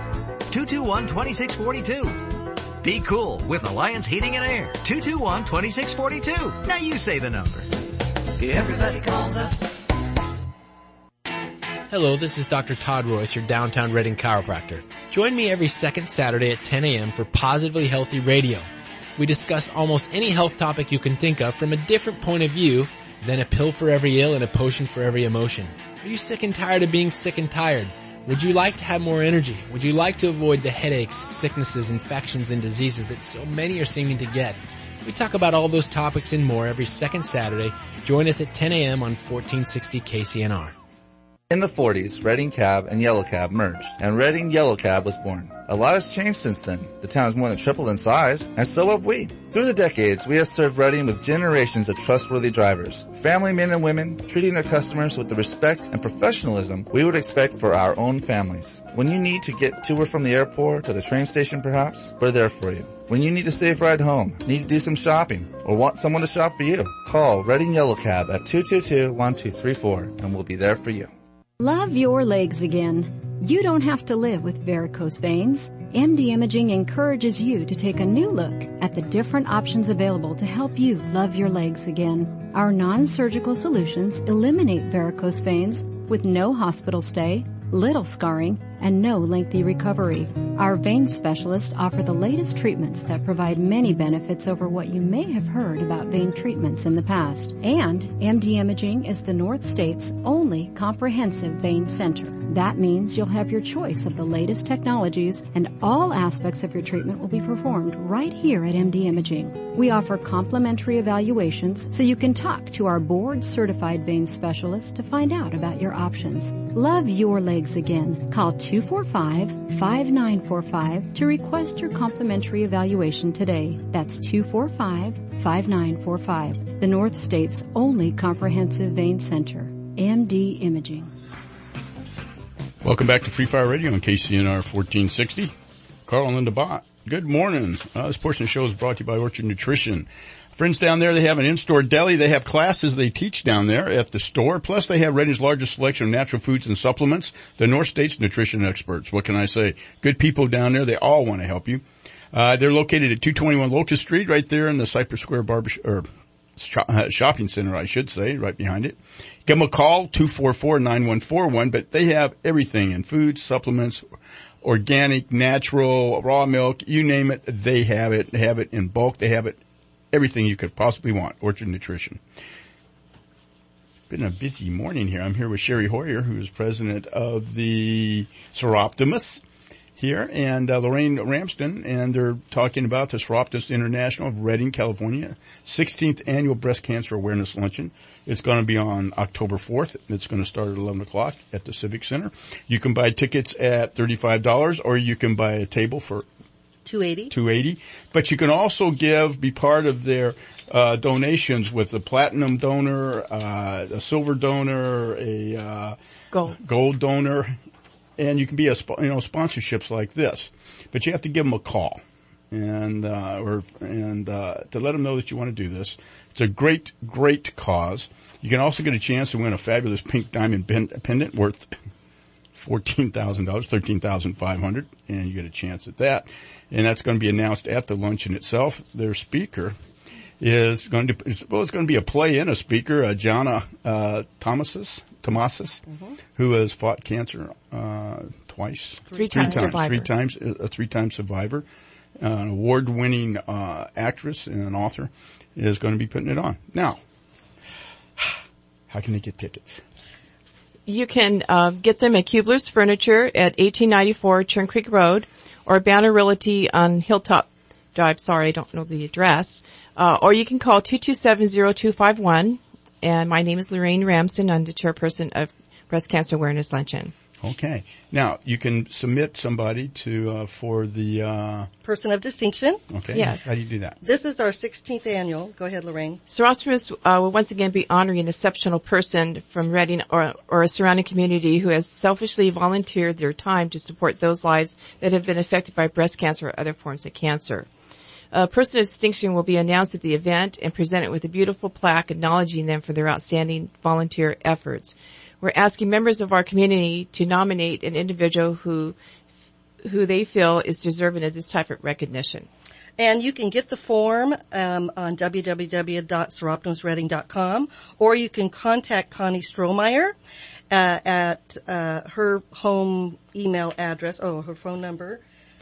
221-2642. Be cool with Alliance Heating and Air. 221-2642. Now you say the number. Everybody calls us. Hello, this is Dr. Todd Royce, your downtown Reading chiropractor. Join me every second Saturday at 10 a.m. for Positively Healthy Radio. We discuss almost any health topic you can think of from a different point of view than a pill for every ill and a potion for every emotion. Are you sick and tired of being sick and tired? Would you like to have more energy? Would you like to avoid the headaches, sicknesses, infections, and diseases that so many are seeming to get? We talk about all those topics and more every second Saturday. Join us at 10 a.m. on 1460 KCNR. In the 40s, Reading Cab and Yellow Cab merged, and Reading Yellow Cab was born. A lot has changed since then. The town has more than tripled in size, and so have we. Through the decades, we have served Reading with generations of trustworthy drivers, family men and women, treating their customers with the respect and professionalism we would expect for our own families. When you need to get to or from the airport or the train station perhaps, we're there for you. When you need a safe ride home, need to do some shopping, or want someone to shop for you, call Reading Yellow Cab at 222-1234, and we'll be there for you. Love your legs again. You don't have to live with varicose veins. MD Imaging encourages you to take a new look at the different options available to help you love your legs again. Our non-surgical solutions eliminate varicose veins with no hospital stay, little scarring, and no lengthy recovery. Our vein specialists offer the latest treatments that provide many benefits over what you may have heard about vein treatments in the past. And MD Imaging is the North State's only comprehensive vein center. That means you'll have your choice of the latest technologies, and all aspects of your treatment will be performed right here at MD Imaging. We offer complimentary evaluations so you can talk to our board-certified vein specialist to find out about your options. Love your legs again. Call 245-5945 to request your complimentary evaluation today. That's 245-5945. The North State's only comprehensive vein center. MD Imaging. Welcome back to Free Fire Radio on KCNR 1460. Carl and Linda Bott. Good morning. This portion of the show is brought to you by Orchard Nutrition. Friends down there, they have an in-store deli. They have classes they teach down there at the store. Plus, they have Reading's largest selection of natural foods and supplements. The North State's nutrition experts. What can I say? Good people down there. They all want to help you. They're located at 221 Locust Street, right there in the Cypress Square shopping center, I should say, right behind it. Give them a call, 244-9141, but they have everything in food, supplements, organic, natural, raw milk, you name it, they have it. They have it in bulk. They have it, everything you could possibly want. Orchard Nutrition. Been a busy morning here. I'm here with Sherry Hoyer, who is president of the Seroptimus here, and Lorraine Ramsden, and they're talking about the Seroptimus International of Redding, California, 16th Annual Breast Cancer Awareness Luncheon. It's going to be on October 4th. It's going to start at 11 o'clock at the Civic Center. You can buy tickets at $35, or you can buy a table for $280. But you can also be part of their donations with a platinum donor, a silver donor, a gold donor, and you can be sponsorships like this. But you have to give them a call and to let them know that you want to do this. It's a great cause. You can also get a chance to win a fabulous pink diamond pendant worth $14,000, $13,500, and you get a chance at that. And that's going to be announced at the luncheon itself. Their speaker is going to, it's going to be a play in a speaker, Jana Tomasis, who has fought cancer twice. Three times, a three-time survivor. An award-winning actress and an author is going to be putting it on. Now, how can they get tickets? You can get them at Kubler's Furniture at 1894 Churn Creek Road, or Banner Realty on Hilltop Drive. Sorry, I don't know the address. Or you can call 227-0251. And my name is Lorraine Ramsden. I'm the chairperson of Breast Cancer Awareness Luncheon. Okay. Now, you can submit somebody for the Person of Distinction. Okay. Yes. How do you do that? This is our 16th annual. Go ahead, Lorraine. Seroptimus will once again be honoring an exceptional person from Redding or a surrounding community who has selfishly volunteered their time to support those lives that have been affected by breast cancer or other forms of cancer. A person of distinction will be announced at the event and presented with a beautiful plaque acknowledging them for their outstanding volunteer efforts. We're asking members of our community to nominate an individual who they feel is deserving of this type of recognition. And you can get the form on www.seroptimusredding.com, or you can contact Connie Strohmeyer at her home email address, her phone number,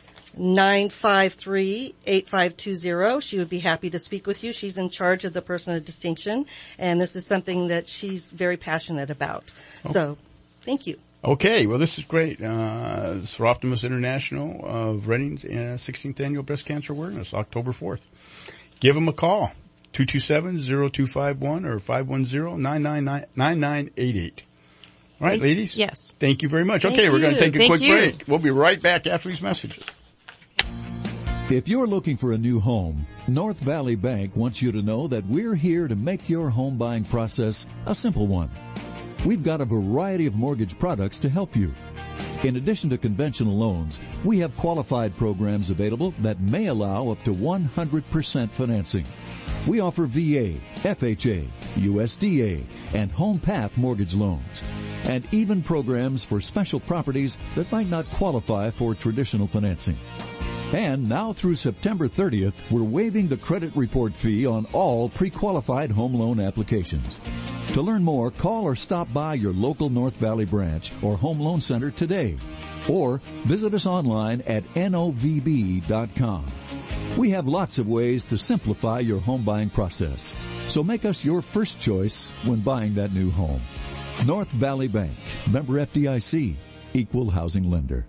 953-8520. She would be happy to speak with you. She's in charge of the Person of Distinction, and this is something that she's very passionate about. Oh. So, thank you. Okay, well, this is great. Seroptimus International of Redding's 16th Annual Breast Cancer Awareness, October 4th. Give them a call, 227-0251 or 510-999-9988. All right, ladies? Yes. Thank you very much. Okay, we're going to take a quick break. We'll be right back after these messages. If you're looking for a new home, North Valley Bank wants you to know that we're here to make your home buying process a simple one. We've got a variety of mortgage products to help you. In addition to conventional loans, we have qualified programs available that may allow up to 100% financing. We offer VA, FHA, USDA, and Home Path mortgage loans, and even programs for special properties that might not qualify for traditional financing. And now through September 30th, we're waiving the credit report fee on all pre-qualified home loan applications. To learn more, call or stop by your local North Valley branch or home loan center today, or visit us online at novb.com. We have lots of ways to simplify your home buying process, so make us your first choice when buying that new home. North Valley Bank, member FDIC, equal housing lender.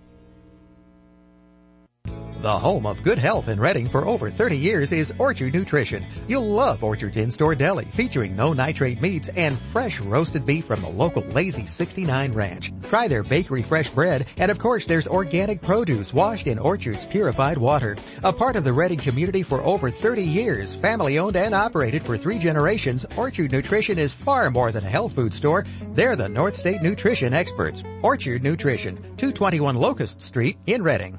The home of good health in Redding for over 30 years is Orchard Nutrition. You'll love Orchard's in-store deli featuring no nitrate meats and fresh roasted beef from the local Lazy 69 Ranch. Try their bakery fresh bread, and of course there's organic produce washed in Orchard's purified water. A part of the Redding community for over 30 years, family owned and operated for 3 generations, Orchard Nutrition is far more than a health food store. They're the North State Nutrition experts. Orchard Nutrition, 221 Locust Street in Redding.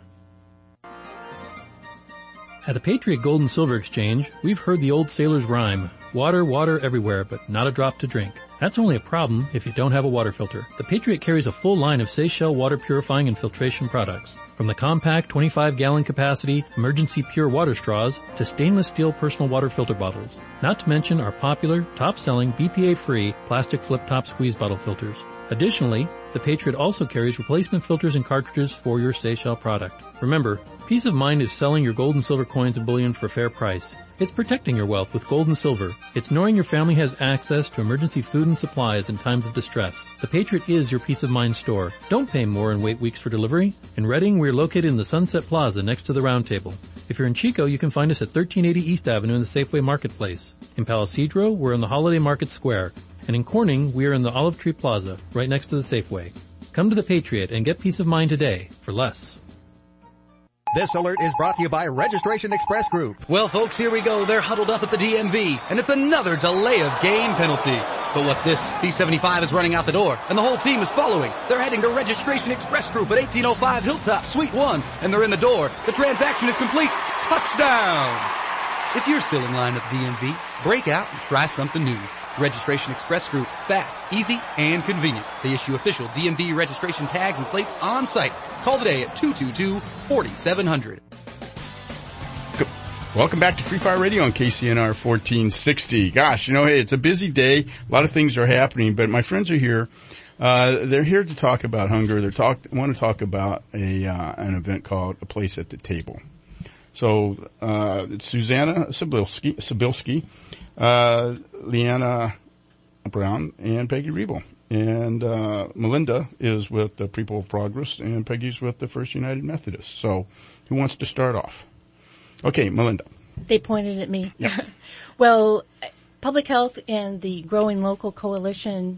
At the Patriot Gold and Silver Exchange, we've heard the old sailor's rhyme, water, water everywhere, but not a drop to drink. That's only a problem if you don't have a water filter. The Patriot carries a full line of Seychelles water purifying and filtration products. From the compact 25-gallon capacity emergency pure water straws to stainless steel personal water filter bottles. Not to mention our popular, top-selling, BPA-free plastic flip-top squeeze bottle filters. Additionally, the Patriot also carries replacement filters and cartridges for your Seychelles product. Remember, peace of mind is selling your gold and silver coins and bullion for a fair price. It's protecting your wealth with gold and silver. It's knowing your family has access to emergency food and and supplies in times of distress. The Patriot is your peace of mind store. Don't pay more and wait weeks for delivery. In Reading, we're located in the Sunset Plaza next to the Round Table. If you're in Chico, you can find us at 1380 East Avenue in the Safeway Marketplace. In Palo Cedro, we're in the Holiday Market Square. And in Corning, we are in the Olive Tree Plaza, right next to the Safeway. Come to the Patriot and get peace of mind today for less. This alert is brought to you by Registration Express Group. Well, folks, here we go. They're huddled up at the DMV, and it's another delay of game penalty. But what's this? B-75 is running out the door, and the whole team is following. They're heading to Registration Express Group at 1805 Hilltop, Suite 1, and they're in the door. The transaction is complete. Touchdown! If you're still in line at the DMV, break out and try something new. Registration Express Group. Fast, easy, and convenient. They issue official DMV registration tags and plates on site. Call today at 222-4700. Welcome back to Free Fire Radio on KCNR 1460. Gosh, hey, it's a busy day. A lot of things are happening, but my friends are here. They're here to talk about hunger. Want to talk about an event called A Place at the Table. So, it's Susanna Sabilski, Leanna Brown, and Peggy Riebel. And Melinda is with the People of Progress, and Peggy's with the First United Methodist. So, who wants to start off? Okay, Melinda. They pointed at me. Yeah. Well, Public Health and the Growing Local Coalition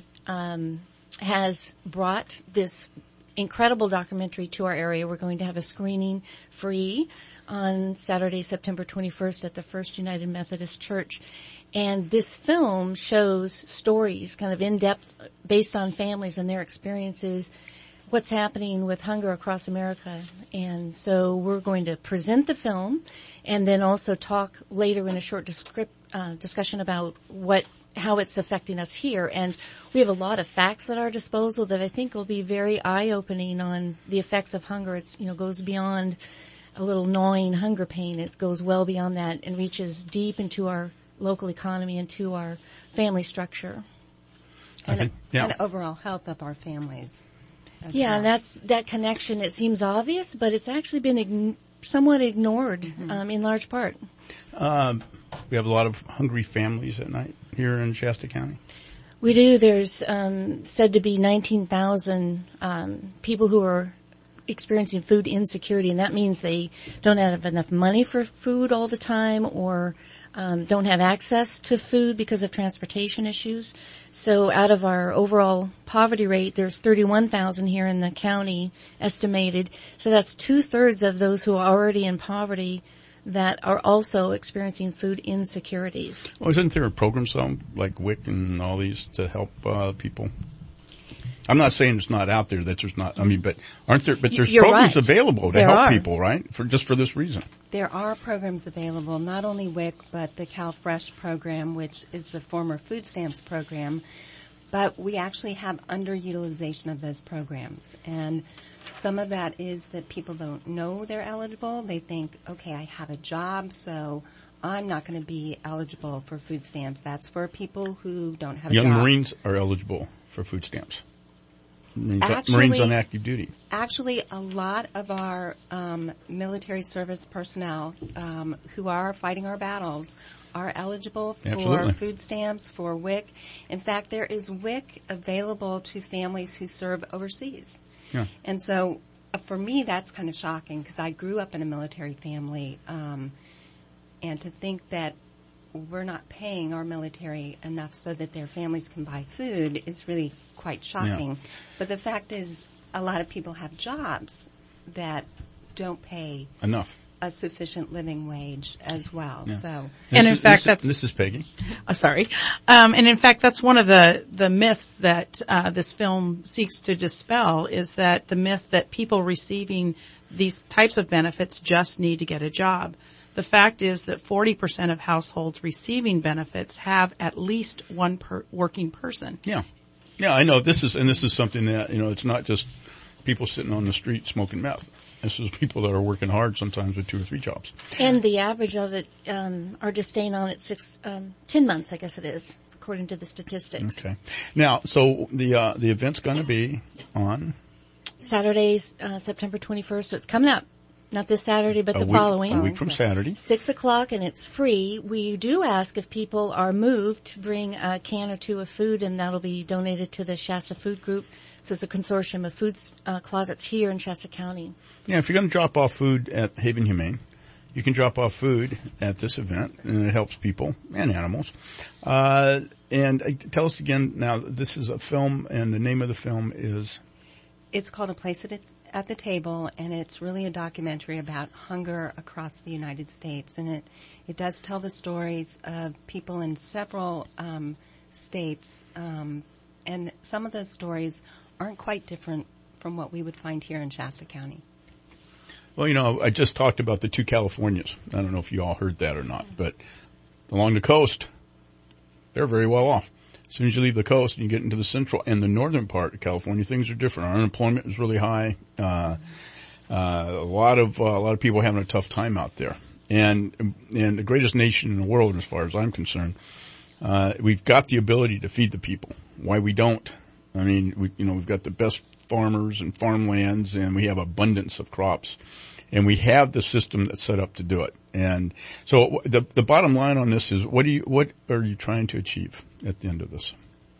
has brought this incredible documentary to our area. We're going to have a screening free on Saturday, September 21st at the First United Methodist Church. And this film shows stories kind of in-depth based on families and their experiences, what's happening with hunger across America. And so we're going to present the film and then also talk later in a short discussion about how it's affecting us here. And we have a lot of facts at our disposal that I think will be very eye-opening on the effects of hunger. It's, goes beyond a little gnawing hunger pain. It goes well beyond that and reaches deep into our local economy and to our family structure. And overall health of our families. Yeah, and that's that connection. It seems obvious, but it's actually been somewhat ignored in large part. We have a lot of hungry families at night here in Shasta County. We do. There's said to be 19,000 people who are experiencing food insecurity, and that means they don't have enough money for food all the time or don't have access to food because of transportation issues. So out of our overall poverty rate, there's 31,000 here in the county estimated. So that's 2/3 of those who are already in poverty that are also experiencing food insecurities. Well, isn't there a program like WIC and all these to help people? I'm not saying it's not out there, that there's not, but aren't there, but there's programs available to help people, right? Just for this reason. There are programs available, not only WIC, but the CalFresh program, which is the former food stamps program. But we actually have underutilization of those programs. And some of that is that people don't know they're eligible. They think, okay, I have a job, so I'm not going to be eligible for food stamps. That's for people who don't have a job. Young Marines are eligible for food stamps. Marines on active duty. Actually, a lot of our military service personnel who are fighting our battles are eligible for food stamps, for WIC. In fact, there is WIC available to families who serve overseas. Yeah. And so for me, that's kind of shocking because I grew up in a military family, and to think that we're not paying our military enough so that their families can buy food is really quite shocking. Yeah. But the fact is, a lot of people have jobs that don't pay enough a sufficient living wage as well. Yeah. So, and in fact, this is Peggy. Sorry, and in fact, that's one of the myths that this film seeks to dispel, is that the myth that people receiving these types of benefits just need to get a job. The fact is that 40% of households receiving benefits have at least one working person. Yeah. Yeah, I know. This is something that, it's not just people sitting on the street smoking meth. This is people that are working hard, sometimes with 2 or 3 jobs. And the average of it, are just staying on it 10 months, I guess it is, according to the statistics. Okay. Now, so the event's going to be on Saturday, September 21st. So it's coming up. Not this Saturday, but the week, following. A week from Saturday. 6 o'clock, and it's free. We do ask if people are moved to bring a can or two of food, and that'll be donated to the Shasta Food Group. So it's a consortium of food closets here in Shasta County. Yeah, if you're going to drop off food at Haven Humane, you can drop off food at this event, and it helps people and animals. And tell us again now, this is a film, and the name of the film is? It's called A Place at the Table, and it's really a documentary about hunger across the United States. And it does tell the stories of people in several states, and some of those stories aren't quite different from what we would find here in Shasta County. Well, I just talked about the 2 Californias. I don't know if you all heard that or not, but along the coast, they're very well off. As soon as you leave the coast and you get into the central and the northern part of California, things are different. Our unemployment is really high. A lot of people having a tough time out there. And the greatest nation in the world, as far as I'm concerned, we've got the ability to feed the people. Why we don't? I mean, we've got the best farmers and farmlands, and we have abundance of crops, and we have the system that's set up to do it. And so the bottom line on this is, what are you trying to achieve at the end of this?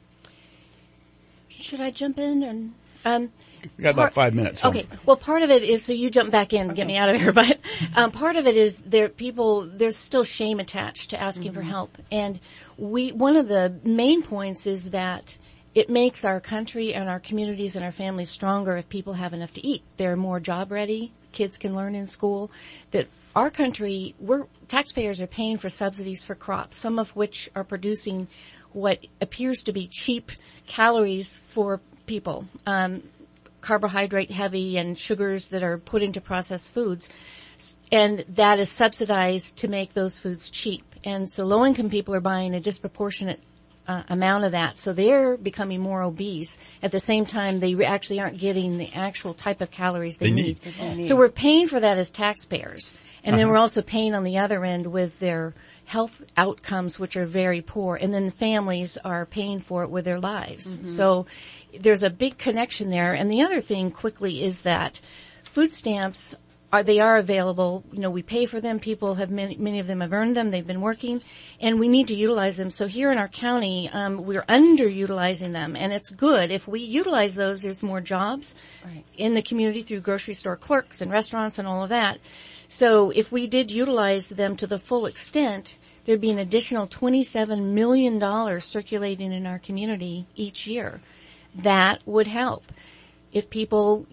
Should I jump in? And we got about 5 minutes. Okay. Well, part of it is, so you jump back in and get me out of here, but part of it is there's still shame attached to asking for help. And one of the main points is that it makes our country and our communities and our families stronger if people have enough to eat. They're more job ready. Kids can learn in school. That our country, taxpayers are paying for subsidies for crops, some of which are producing what appears to be cheap calories for people, carbohydrate heavy and sugars that are put into processed foods. And that is subsidized to make those foods cheap. And so low income people are buying a disproportionate amount of that, so they're becoming more obese. At the same time, they actually aren't getting the actual type of calories they need. So we're paying for that as taxpayers, and then we're also paying on the other end with their health outcomes, which are very poor, and then the families are paying for it with their lives. So there's a big connection there. And the other thing quickly is that food stamps they are available. We pay for them. People have many of them have earned them. They've been working, and we need to utilize them. So here in our county, we're underutilizing them, and it's good. If we utilize those, there's more jobs in the community through grocery store clerks and restaurants and all of that. So if we did utilize them to the full extent, there'd be an additional $27 million circulating in our community each year. That would help. If people,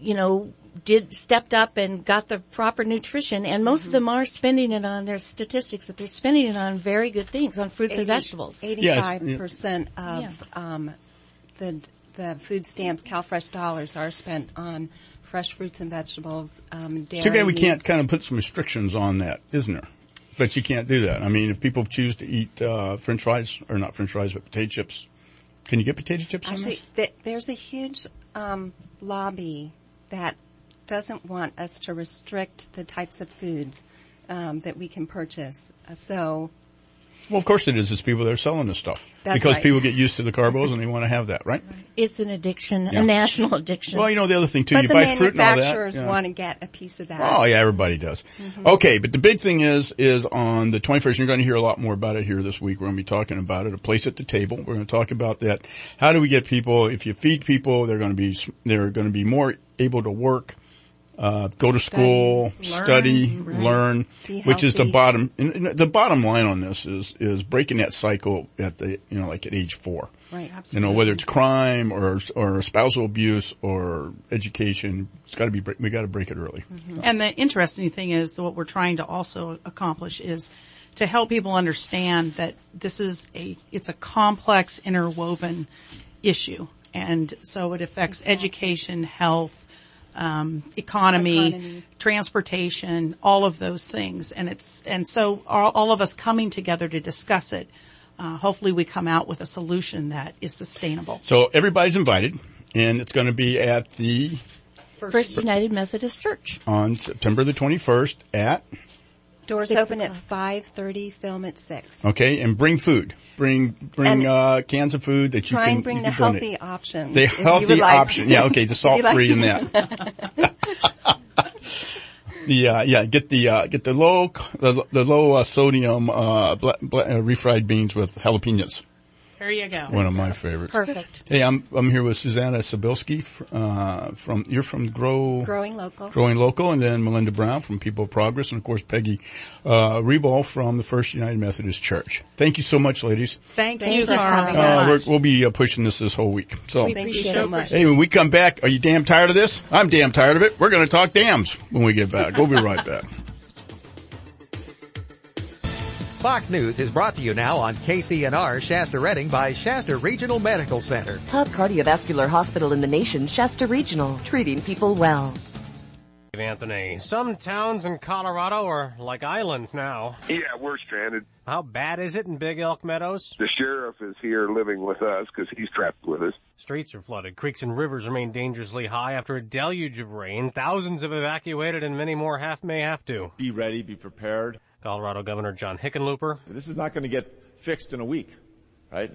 stepped up and got the proper nutrition, and most of them are spending it on, there's statistics that they're spending it on very good things, on fruits and vegetables. 85% of the food stamps, CalFresh dollars, are spent on fresh fruits and vegetables, dairy. It's too bad we can't kind of put some restrictions on that, isn't there? But you can't do that. I mean, if people choose to eat French fries, or not French fries, but potato chips, can you get potato chips on this? Actually, there's a huge lobby that doesn't want us to restrict the types of foods that we can purchase. Well, of course it is. It's people that are selling this stuff. That's because right. People get used to the carbos and they want to have that, right? It's an addiction, a national addiction. Well, the other thing too, but you buy fruit and all that. But the manufacturers want to get a piece of that. Oh yeah, everybody does. Okay, but the big thing is on the 21st, you're going to hear a lot more about it here this week. We're going to be talking about it, a place at the table. We're going to talk about that. How do we get people, if you feed people, they're going to be more able to work. Go to school, study, learn, which is the bottom. And the bottom line on this is breaking that cycle at like at age 4. Right. Absolutely. Whether it's crime or spousal abuse or education, it's got to be. We got to break it early. And the interesting thing is, what we're trying to also accomplish is to help people understand that it's a complex, interwoven issue, and so it affects education, health. Economy, transportation, all of those things. And so all of us coming together to discuss it, hopefully we come out with a solution that is sustainable. So everybody's invited, and it's going to be at the First United Methodist Church on September the 21st at doors open at 5:30, film at 6. Okay, and bring food. Bring cans of food that you can. Try and bring the healthy options. The healthy option. Yeah, okay, the salt free and that. Get the low sodium refried beans with jalapenos. There you go. One of my favorites. Perfect. Hey, I'm here with Susanna Sobilski you're from Growing Local. Growing Local, and then Melinda Brown from People of Progress, and of course Peggy Reball from the First United Methodist Church. Thank you so much, ladies. Thank you for having us. We'll be pushing this whole week. So We appreciate it so much. Hey, when we come back, are you damn tired of this? I'm damn tired of it. We're going to talk dams when we get back. We'll be right back. Fox News is brought to you now on KCNR Shasta Redding by Shasta Regional Medical Center. Top cardiovascular hospital in the nation, Shasta Regional, treating people well. Anthony, some towns in Colorado are like islands now. Yeah, we're stranded. How bad is it in Big Elk Meadows? The sheriff is here living with us because he's trapped with us. Streets are flooded. Creeks and rivers remain dangerously high after a deluge of rain. Thousands have evacuated and many more may have to. Be ready, be prepared. Colorado Governor John Hickenlooper. This is not going to get fixed in a week, right?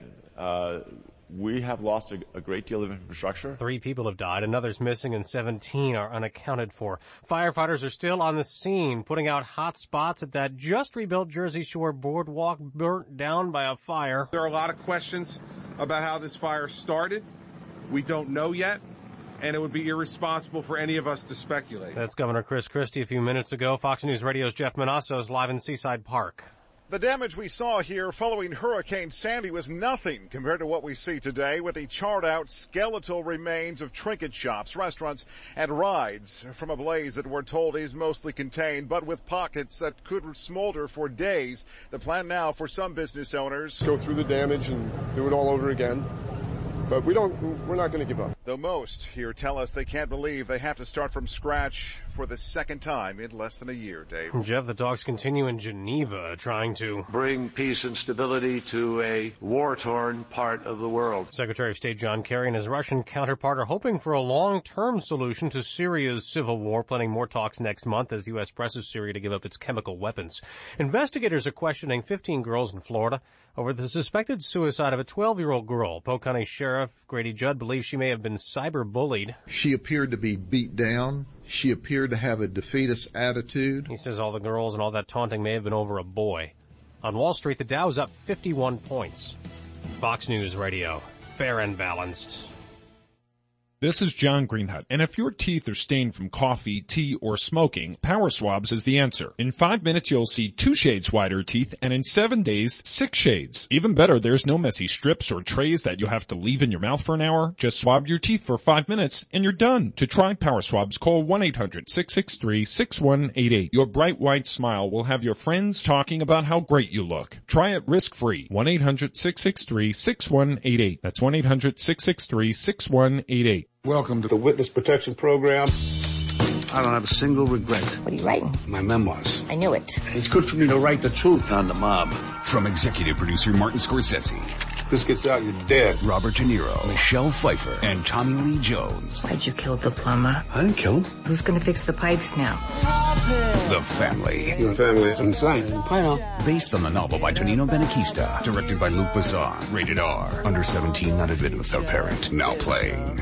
We have lost a great deal of infrastructure. 3 people have died, and others missing, and 17 are unaccounted for. Firefighters are still on the scene, putting out hot spots at that just rebuilt Jersey Shore boardwalk burnt down by a fire. There are a lot of questions about how this fire started. We don't know yet, and it would be irresponsible for any of us to speculate. That's Governor Chris Christie a few minutes ago. Fox News Radio's Jeff Manasso is live in Seaside Park. The damage we saw here following Hurricane Sandy was nothing compared to what we see today with the charred out skeletal remains of trinket shops, restaurants, and rides from a blaze that we're told is mostly contained, but with pockets that could smolder for days. The plan now for some business owners: go through the damage and do it all over again. But we're not going to give up. Though most here tell us they can't believe they have to start from scratch for the second time in less than a year, Dave. Jeff, the talks continue in Geneva, trying to bring peace and stability to a war-torn part of the world. Secretary of State John Kerry and his Russian counterpart are hoping for a long-term solution to Syria's civil war, planning more talks next month as the U.S. presses Syria to give up its chemical weapons. Investigators are questioning 15 girls in Florida over the suspected suicide of a 12-year-old girl. Polk County Sheriff Grady Judd believes she may have been cyber-bullied. She appeared to be beat down. She appeared to have a defeatist attitude. He says all the girls and all that taunting may have been over a boy. On Wall Street, the Dow is up 51 points. Fox News Radio, fair and balanced. This is John Greenhut, and if your teeth are stained from coffee, tea, or smoking, Power Swabs is the answer. In 5 minutes, you'll see 2 shades whiter teeth, and in 7 days, 6 shades. Even better, there's no messy strips or trays that you'll have to leave in your mouth for an hour. Just swab your teeth for 5 minutes, and you're done. To try Power Swabs, call 1-800-663-6188. Your bright white smile will have your friends talking about how great you look. Try it risk-free. 1-800-663-6188. That's 1-800-663-6188. Welcome to the Witness Protection Program. I don't have a single regret. What are you writing? My memoirs. I knew it. It's good for me to write the truth on the mob. From executive producer Martin Scorsese. If this gets out, you're dead. Robert De Niro, Michelle Pfeiffer, and Tommy Lee Jones. Why'd you kill the plumber? I didn't kill him. Who's gonna fix the pipes now? The Family. Your family is insane. I know. Based on the novel by Tonino Benakista. Directed by Luc Besson. Rated R. Under 17, not admitted without parent. Now playing.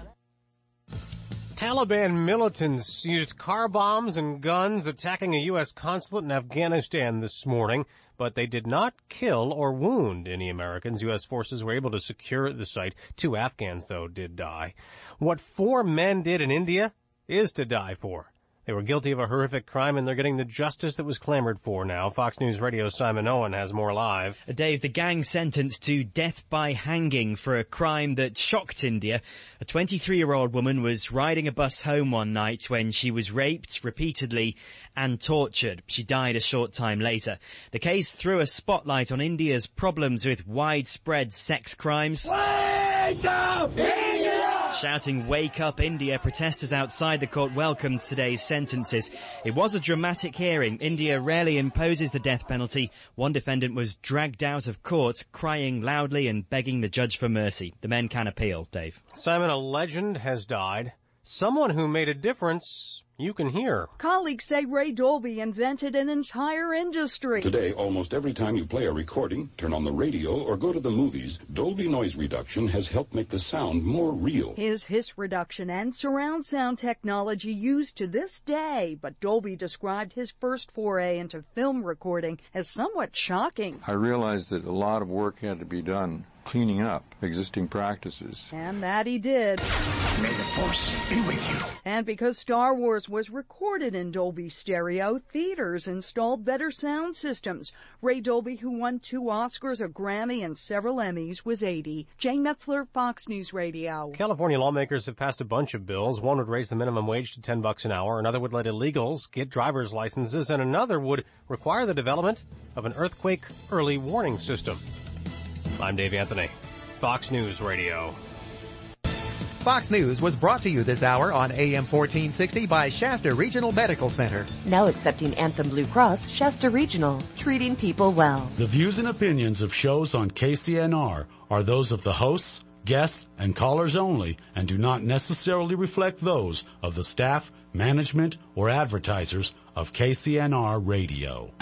Taliban militants used car bombs and guns attacking a U.S. consulate in Afghanistan this morning, but they did not kill or wound any Americans. U.S. forces were able to secure the site. 2 Afghans, though, did die. What 4 men did in India is to die for. They were guilty of a horrific crime, and they're getting the justice that was clamored for now. Fox News Radio's Simon Owen has more live. Dave, the gang sentenced to death by hanging for a crime that shocked India. A 23-year-old woman was riding a bus home one night when she was raped repeatedly and tortured. She died a short time later. The case threw a spotlight on India's problems with widespread sex crimes. Wake up, India! Shouting, "Wake up, India," protesters outside the court welcomed today's sentences. It was a dramatic hearing. India rarely imposes the death penalty. One defendant was dragged out of court, crying loudly and begging the judge for mercy. The men can appeal, Dave. Simon, a legend has died. Someone who made a difference you can hear. Colleagues say Ray Dolby invented an entire industry. Today, almost every time you play a recording, turn on the radio, or go to the movies, Dolby Noise Reduction has helped make the sound more real. His hiss reduction and surround sound technology used to this day, but Dolby described his first foray into film recording as somewhat shocking. I realized that a lot of work had to be done cleaning up existing practices. And that he did. May the Force be with you. And because Star Wars was recorded in Dolby Stereo, theaters installed better sound systems. Ray Dolby, who won 2 Oscars, a Grammy, and several Emmys, was 80. Jane Metzler, Fox News Radio. California lawmakers have passed a bunch of bills. One would raise the minimum wage to $10 an hour. Another would let illegals get driver's licenses. And another would require the development of an earthquake early warning system. I'm Dave Anthony, Fox News Radio. Fox News was brought to you this hour on AM 1460 by Shasta Regional Medical Center. Now accepting Anthem Blue Cross, Shasta Regional, treating people well. The views and opinions of shows on KCNR are those of the hosts, guests, and callers only and do not necessarily reflect those of the staff, management, or advertisers of KCNR Radio.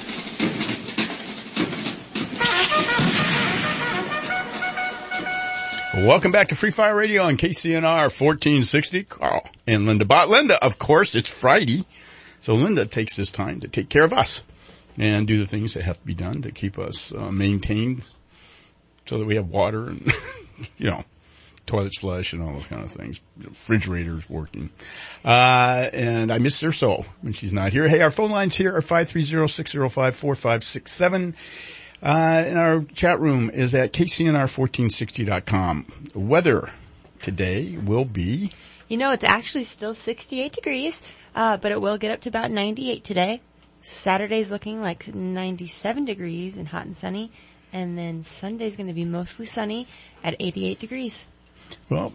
Welcome back to Free Fire Radio on KCNR 1460. Carl and Linda Bott. Linda, of course, it's Friday, so Linda takes this time to take care of us and do the things that have to be done to keep us maintained so that we have water and, toilets flush and all those kind of things. Refrigerators working. And I miss her so when she's not here. Hey, our phone lines here are 530-605-4567. And our chat room is at KCNR1460.com. The weather today will be... it's actually still 68 degrees, but it will get up to about 98 today. Saturday's looking like 97 degrees and hot and sunny. And then Sunday's going to be mostly sunny at 88 degrees. Well,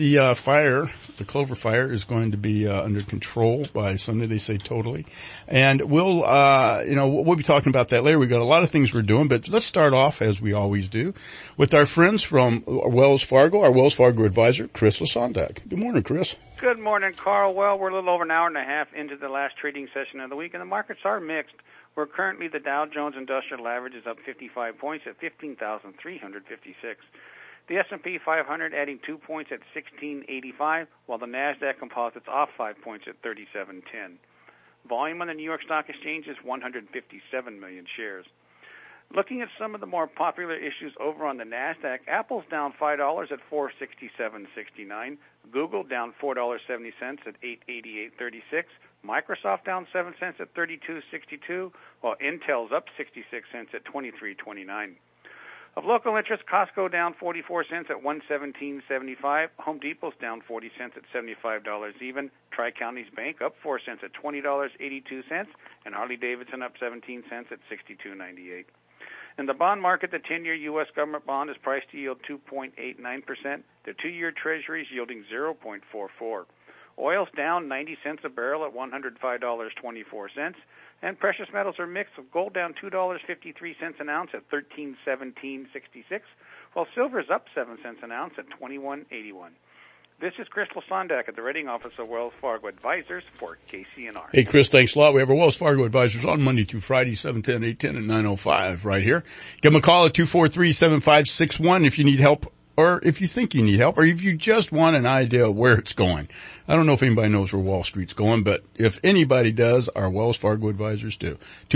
the Clover fire is going to be under control by Sunday, they say, totally. And we'll be talking about that later. We've got a lot of things we're doing, but let's start off, as we always do, with our friends from Wells Fargo, our Wells Fargo advisor, Chris Lasondak. Good morning, Chris. Good morning, Carl. Well, we're a little over an hour and a half into the last trading session of the week, and the markets are mixed. We're currently, the Dow Jones Industrial Average is up 55 points at 15,356. The S&P 500 adding 2 points at 1685, while the NASDAQ Composite's off 5 points at 3710. Volume on the New York Stock Exchange is 157 million shares. Looking at some of the more popular issues over on the NASDAQ, Apple's down $5 at $467.69. Google down $4.70 at $888.36. Microsoft down 7 cents at $32.62, while Intel's up 66 cents at $23.29. Of local interest, Costco down 44 cents at $117.75. Home Depot's down 40 cents at $75 even. Tri-Counties Bank up 4 cents at $20.82. And Harley-Davidson up 17 cents at $62.98. In the bond market, the 10-year U.S. government bond is priced to yield 2.89%. The 2-year Treasury is yielding 0.44. Oil's down 90 cents a barrel at $105.24. And precious metals are mixed, with gold down $2.53 an ounce at $13.1766, while silver is up 7 cents an ounce at $21.81. This is Chris Lasondak at the Rating Office of Wells Fargo Advisors for KCNR. Hey, Chris, thanks a lot. We have our Wells Fargo Advisors on Monday through Friday, 710, 810, and 905 right here. Give them a call at 243-7561 if you need help, or if you think you need help, or if you just want an idea of where it's going. I don't know if anybody knows where Wall Street's going, but if anybody does, our Wells Fargo advisors do.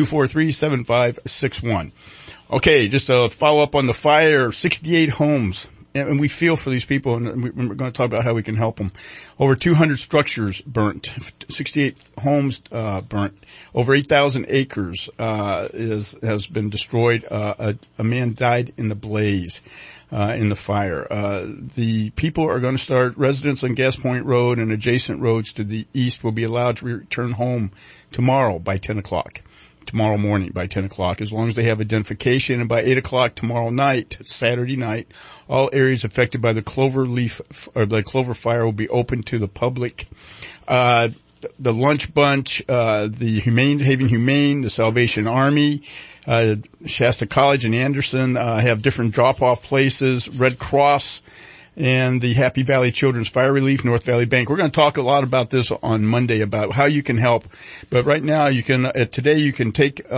243-7561. Okay, just a follow up on the fire, 68 homes. And we feel for these people, and we're going to talk about how we can help them. Over 200 structures burnt, 68 homes burnt, over 8,000 acres has been destroyed. A man died in the blaze in the fire. The people are going to start. Residents on Gas Point Road and adjacent roads to the east will be allowed to return home tomorrow by 10 o'clock. Tomorrow morning by 10 o'clock, as long as they have identification. And by 8 o'clock tomorrow night, Saturday night, all areas affected by the clover fire will be open to the public. The Lunch Bunch, the Haven Humane, the Salvation Army, Shasta College and Anderson, have different drop-off places. Red Cross and the Happy Valley Children's Fire Relief, North Valley Bank. We're going to talk a lot about this on Monday about how you can help. But right now today you can take,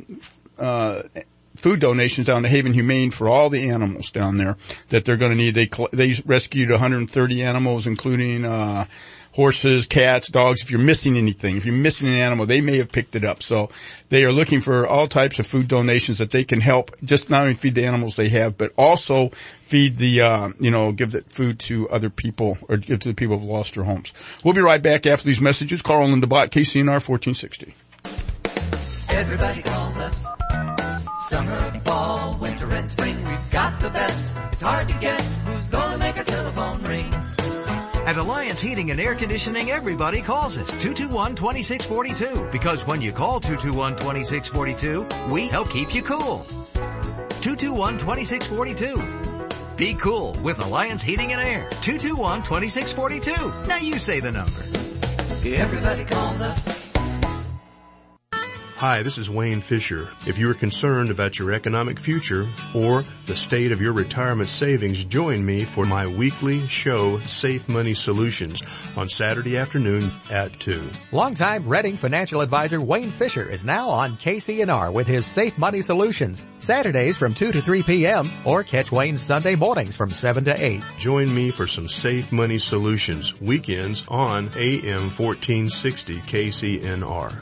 food donations down to Haven Humane for all the animals down there that they're going to need. They rescued 130 animals, including, horses, cats, dogs. If you're missing anything, if you're missing an animal, they may have picked it up. So they are looking for all types of food donations that they can help, just not only feed the animals they have, but also feed the, give that food to other people or give to the people who've lost their homes. We'll be right back after these messages. Carl and DeBott, KCNR 1460. Everybody calls us. Summer, fall, winter, and spring. We've got the best. It's hard to guess who's gonna make our telephone ring. At Alliance Heating and Air Conditioning, everybody calls us 221-2642. Because when you call 221-2642, we help keep you cool. 221-2642. Be cool with Alliance Heating and Air. 221-2642. Now you say the number. Everybody calls us. Hi, this is Wayne Fisher. If you are concerned about your economic future or the state of your retirement savings, join me for my weekly show, Safe Money Solutions, on Saturday afternoon at 2. Longtime Reading financial advisor Wayne Fisher is now on KCNR with his Safe Money Solutions, Saturdays from 2 to 3 p.m. or catch Wayne Sunday mornings from 7 to 8. Join me for some Safe Money Solutions, weekends on AM 1460 KCNR.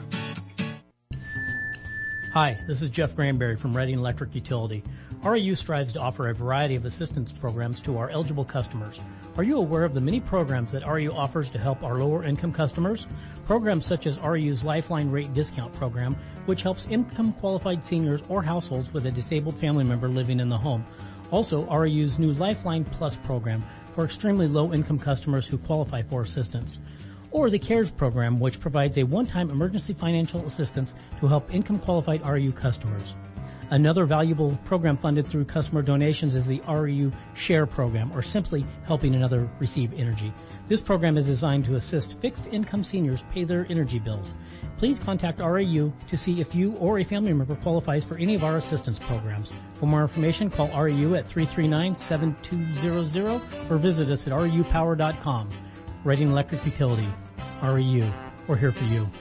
Hi, this is Jeff Granberry from Reading Electric Utility. REU strives to offer a variety of assistance programs to our eligible customers. Are you aware of the many programs that REU offers to help our lower income customers? Programs such as REU's Lifeline Rate Discount Program, which helps income qualified seniors or households with a disabled family member living in the home. Also, REU's new Lifeline Plus program for extremely low income customers who qualify for assistance. Or the CARES program, which provides a one-time emergency financial assistance to help income-qualified REU customers. Another valuable program funded through customer donations is the REU Share program, or simply helping another receive energy. This program is designed to assist fixed-income seniors pay their energy bills. Please contact REU to see if you or a family member qualifies for any of our assistance programs. For more information, call REU at 339-7200 or visit us at reupower.com. Reading Electric Utility, REU, we're here for you.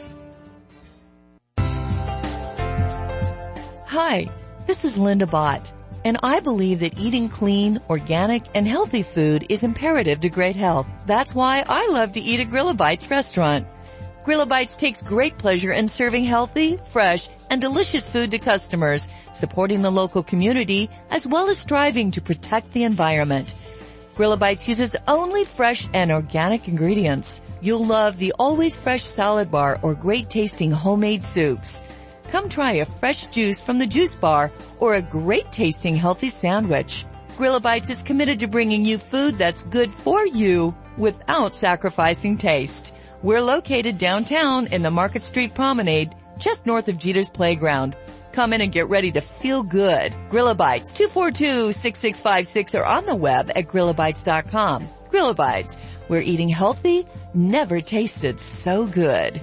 Hi, this is Linda Bott, and I believe that eating clean, organic, and healthy food is imperative to great health. That's why I love to eat at Grillabites restaurant. Grillabites takes great pleasure in serving healthy, fresh, and delicious food to customers, supporting the local community, as well as striving to protect the environment. Grillabites uses only fresh and organic ingredients. You'll love the always fresh salad bar or great tasting homemade soups. Come try a fresh juice from the juice bar or a great tasting healthy sandwich. Grillabites is committed to bringing you food that's good for you without sacrificing taste. We're located downtown in the Market Street Promenade, just north of Jeter's Playground. Come in and get ready to feel good. Grillabites, 242-6656 or on the web at grillabites.com. Grillabites, where eating healthy never tasted so good.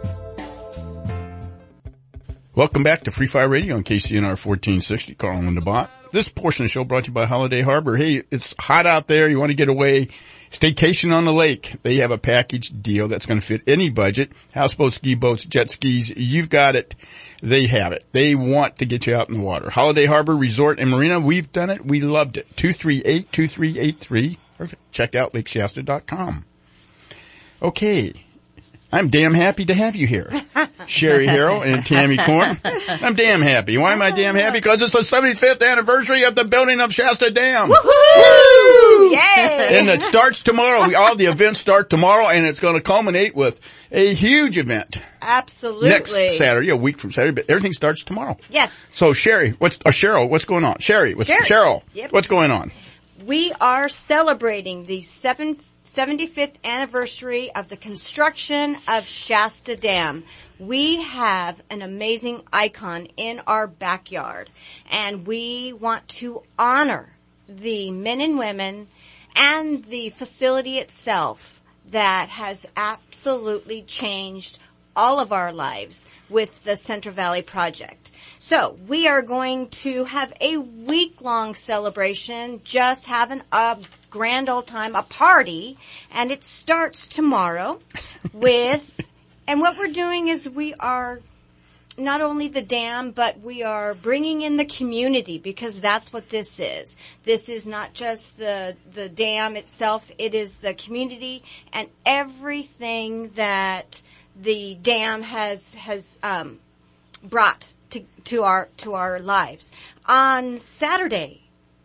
Welcome back to Free Fire Radio on KCNR 1460. Carl and DeBott. This portion of the show brought to you by Holiday Harbor. Hey, it's hot out there. You want to get away. Staycation on the lake. They have a package deal that's going to fit any budget. Houseboats, ski boats, jet skis. You've got it. They have it. They want to get you out in the water. Holiday Harbor Resort and Marina. We've done it. We loved it. 238-2383. Perfect. Check out lakeshasta.com. Okay. I'm damn happy to have you here. Sherry Harrell and Tammy Korn. I'm damn happy. Why am I damn happy? Because it's the 75th anniversary of the building of Shasta Dam. Woohoo! Yay! And it starts tomorrow. All the events start tomorrow, and it's going to culminate with a huge event. Absolutely. Next Saturday, a week from Saturday, but everything starts tomorrow. Yes. So Cheryl, what's going on? Cheryl, yep. What's going on? We are celebrating the 75th anniversary of the construction of Shasta Dam. We have an amazing icon in our backyard, and we want to honor the men and women and the facility itself that has absolutely changed all of our lives with the Central Valley Project. So we are going to have a week-long celebration, just having a grand old time, a party, and it starts tomorrow with, and what we're doing is we are not only the dam, but we are bringing in the community, because that's what this is. This is not just the dam itself, it is the community and everything that the dam has brought to our lives. On Saturday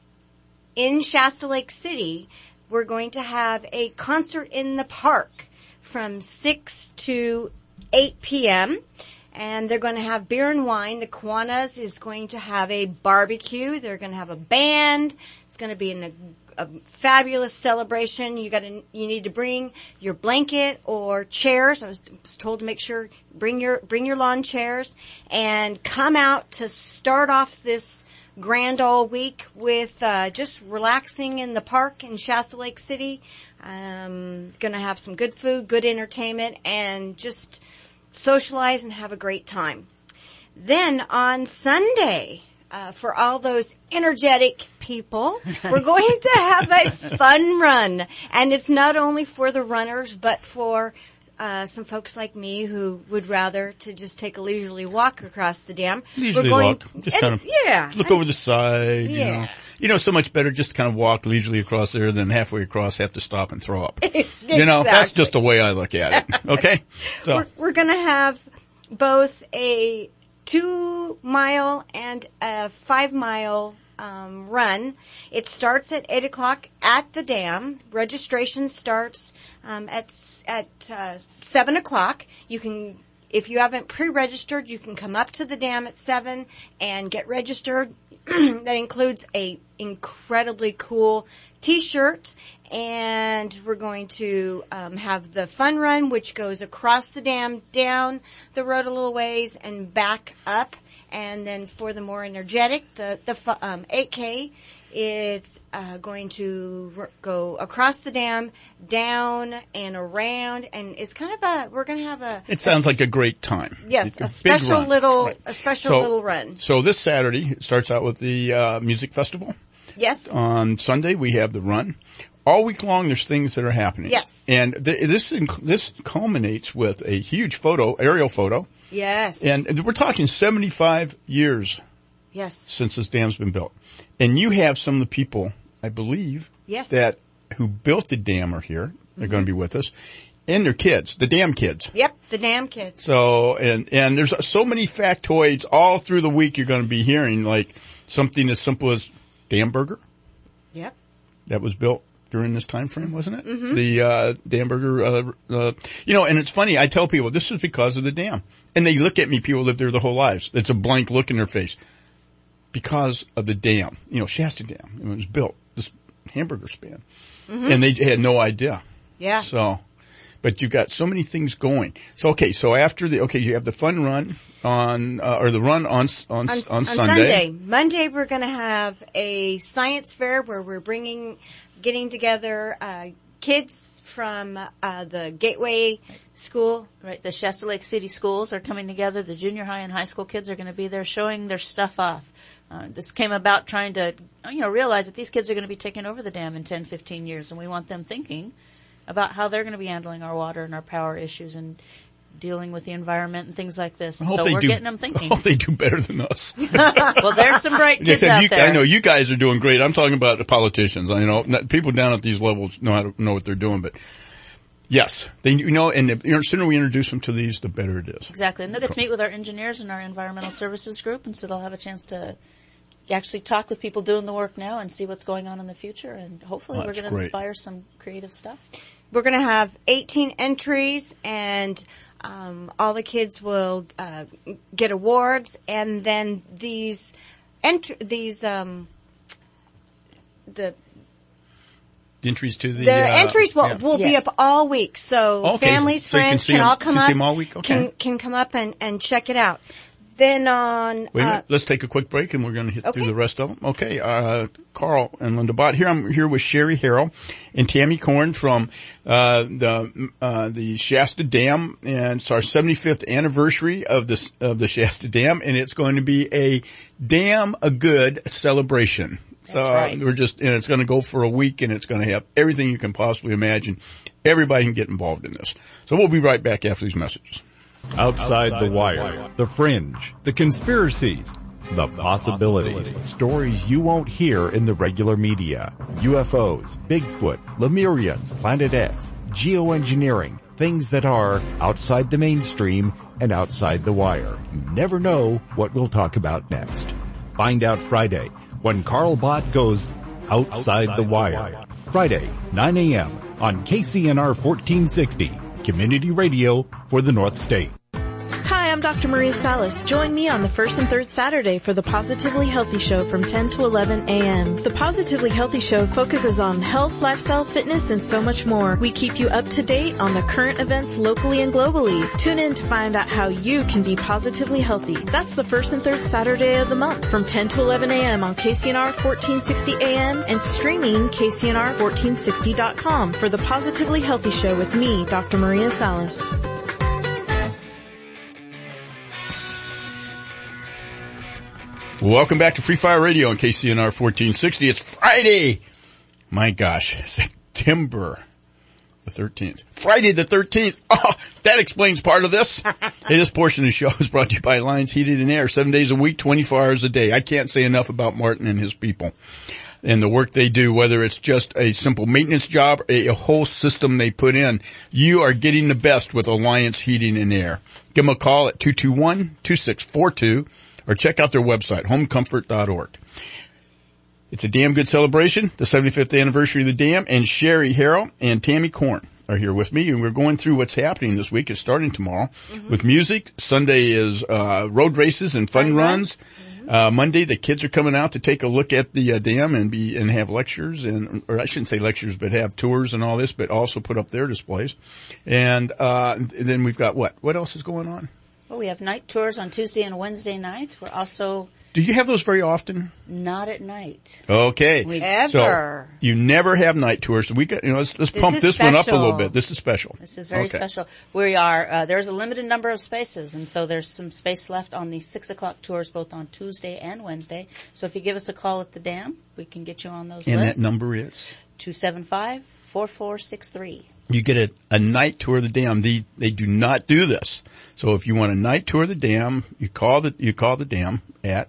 in Shasta Lake City, we're going to have a concert in the park from 6 to 8 p.m. And they're going to have beer and wine. The Kiwanis is going to have a barbecue. They're going to have a band. It's going to be a fabulous celebration. You need to bring your blanket or chairs. I was told to make sure bring your lawn chairs and come out to start off this grand old week with just relaxing in the park in Shasta Lake City. Going to have some good food, good entertainment, and just socialize and have a great time. Then on Sunday, for all those energetic people, we're going to have a fun run. And it's not only for the runners, but for some folks like me who would rather to just take a leisurely walk across the dam. Leisurely walk. Just kind of look over the side, you know. You know, so much better just to kind of walk leisurely across there than halfway across have to stop and throw up. Exactly. You know, that's just the way I look at it. Okay? So we're going to have both a 2-mile and a 5-mile run. It starts at 8 o'clock at the dam. Registration starts at 7 o'clock. You can, if you haven't pre-registered, you can come up to the dam at 7 and get registered. That includes a incredibly cool T-shirt, and we're going to have the fun run, which goes across the dam, down the road a little ways, and back up. And then for the more energetic, the 8K, it's going to go across the dam, down and around, and it's kind of we're going to have a. It sounds like a great time. Yes, a special little run. So this Saturday it starts out with the music festival. Yes. On Sunday we have the run. All week long there's things that are happening. Yes. And this culminates with a huge aerial photo. Yes. And we're talking 75 years. Yes. Since this dam's been built. And you have some of the people, I believe, who built the dam are here. They're going to be with us. And their kids, the dam kids. Yep, the dam kids. So, and there's so many factoids all through the week you're going to be hearing, like something as simple as dam burger. Yep. That was built during this time frame, wasn't it? Mm-hmm. The dam burger, you know, and it's funny, I tell people this is because of the dam. And they look at me, people live there their whole lives. It's a blank look in their face. Because of the dam, you know, Shasta Dam. It was built, this hamburger stand. Mm-hmm. And they had no idea. Yeah. So, but you've got so many things going. So, so after you have the fun run on, or the run on Sunday. Monday we're going to have a science fair where we're getting together, kids from, the Gateway School. Right. The Shasta Lake City schools are coming together. The junior high and high school kids are going to be there showing their stuff off. This came about trying to, realize that these kids are going to be taking over the dam in 10, 15 years, and we want them thinking about how they're going to be handling our water and our power issues and dealing with the environment and things like this. And so we're getting them thinking. I hope they do better than us. Well, there's some bright kids out there. I know you guys are doing great. I'm talking about the politicians. I know people down at these levels know what they're doing, but yes, and the sooner we introduce them to these, the better it is. Exactly. And they'll get to meet with our engineers and our environmental services group, and so they'll have a chance to actually talk with people doing the work now and see what's going on in the future, and hopefully we're going to inspire some creative stuff. We're going to have 18 entries, and all the kids will get awards, and then the entries to the entries will be up all week, so families, friends can all come up. All week? Okay. Can come up and check it out. Then on... Wait a minute. Let's take a quick break and we're going to hit through the rest of them. Okay. Carl and Linda Bott here. I'm here with Sherry Harrell and Tammy Korn from, the Shasta Dam. And it's our 75th anniversary of the Shasta Dam. And it's going to be a good celebration. So it's going to go for a week and it's going to have everything you can possibly imagine. Everybody can get involved in this. So we'll be right back after these messages. Outside the Wire, The Fringe, The Conspiracies, The Possibilities, stories you won't hear in the regular media, UFOs, Bigfoot, Lemurians, Planet X, geoengineering, things that are outside the mainstream and outside the wire. You never know what we'll talk about next. Find out Friday when Carl Bott goes Outside the Wire. Friday, 9 a.m. on KCNR 1460. Community radio for the North State. Hi, I'm Dr. Maria Salas. Join me on the first and third Saturday for the Positively Healthy Show from 10 to 11 a.m. The Positively Healthy Show focuses on health, lifestyle, fitness, and so much more. We keep you up to date on the current events locally and globally. Tune in to find out how you can be positively healthy. That's the first and third Saturday of the month from 10 to 11 a.m. on KCNR 1460 a.m. and streaming KCNR1460.com for the Positively Healthy Show with me, Dr. Maria Salas. Welcome back to Free Fire Radio on KCNR 1460. It's Friday. My gosh, September the 13th. Friday the 13th. Oh, that explains part of this. Hey, this portion of the show is brought to you by Alliance Heating and Air. 7 days a week, 24 hours a day. I can't say enough about Martin and his people and the work they do, whether it's just a simple maintenance job or a whole system they put in. You are getting the best with Alliance Heating and Air. Give them a call at 221-2642. Or check out their website, homecomfort.org. It's a damn good celebration, the 75th anniversary of the dam, and Sherry Harrell and Tammy Korn are here with me, and we're going through what's happening this week. It's starting tomorrow with music. Sunday is road races and fun runs. Monday, the kids are coming out to take a look at the dam and have lectures, or I shouldn't say lectures, but have tours and all this, but also put up their displays. And then we've got what? What else is going on? Well, we have night tours on Tuesday and Wednesday nights. We're also... Do you have those very often? Not at night. Okay. Ever. So you never have night tours. So we got, let's pump this one up a little bit. This is special. This is very special. We are, there's a limited number of spaces, and so there's some space left on the 6 o'clock tours both on Tuesday and Wednesday. So if you give us a call at the dam, we can get you on those lists. And that number is? 275-4463. You get a night tour of the dam. They do not do this. So if you want a night tour of the dam, you call the dam at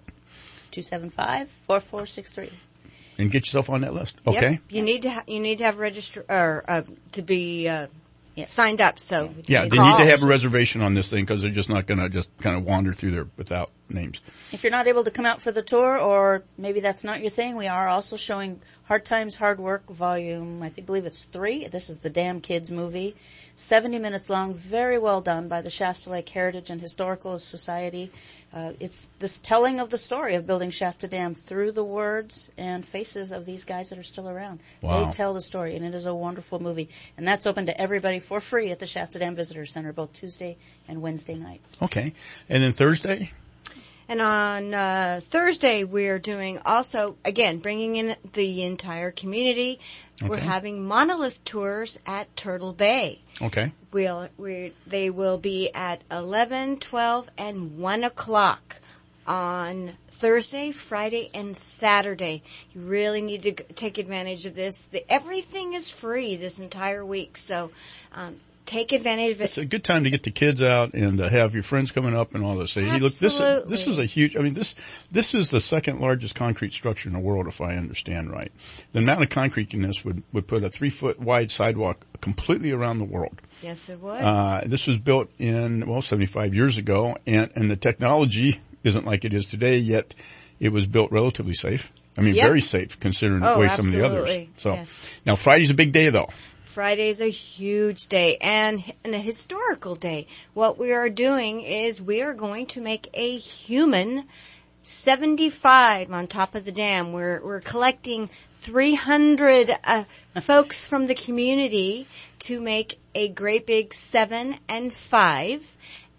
275-4463. And get yourself on that list. Okay. Yep. You need to have to be signed up. So yeah, they need to have a reservation on this thing because they're just not going to just kind of wander through there without names. If you're not able to come out for the tour, or maybe that's not your thing, we are also showing Hard Times, Hard Work Volume, believe it's 3. This is the Damn Kids movie. 70 minutes long, very well done by the Shasta Lake Heritage and Historical Society. It's this telling of the story of building Shasta Dam through the words and faces of these guys that are still around. Wow. They tell the story, and it is a wonderful movie. And that's open to everybody for free at the Shasta Dam Visitor Center, both Tuesday and Wednesday nights. Okay. And then Thursday? And on Thursday, we're doing also, again, bringing in the entire community. Okay. We're having monolith tours at Turtle Bay. Okay. They will be at 11, 12, and 1 o'clock on Thursday, Friday, and Saturday. You really need to take advantage of this. Everything is free this entire week, so take advantage of it. It's a good time to get the kids out and have your friends coming up and all this. Hey, look, this is a huge, this is the second largest concrete structure in the world, if I understand right. The amount of concrete in this would put a 3-foot wide sidewalk completely around the world. Yes, it would. This was built in, 75 years ago, and the technology isn't like it is today, yet it was built relatively safe. Very safe considering the way some of the others. So, Now Friday's a big day though. Friday's a huge day and a historical day. What we are doing is we are going to make a human 75 on top of the dam. We're collecting 300 folks from the community to make a great big 7 and 5.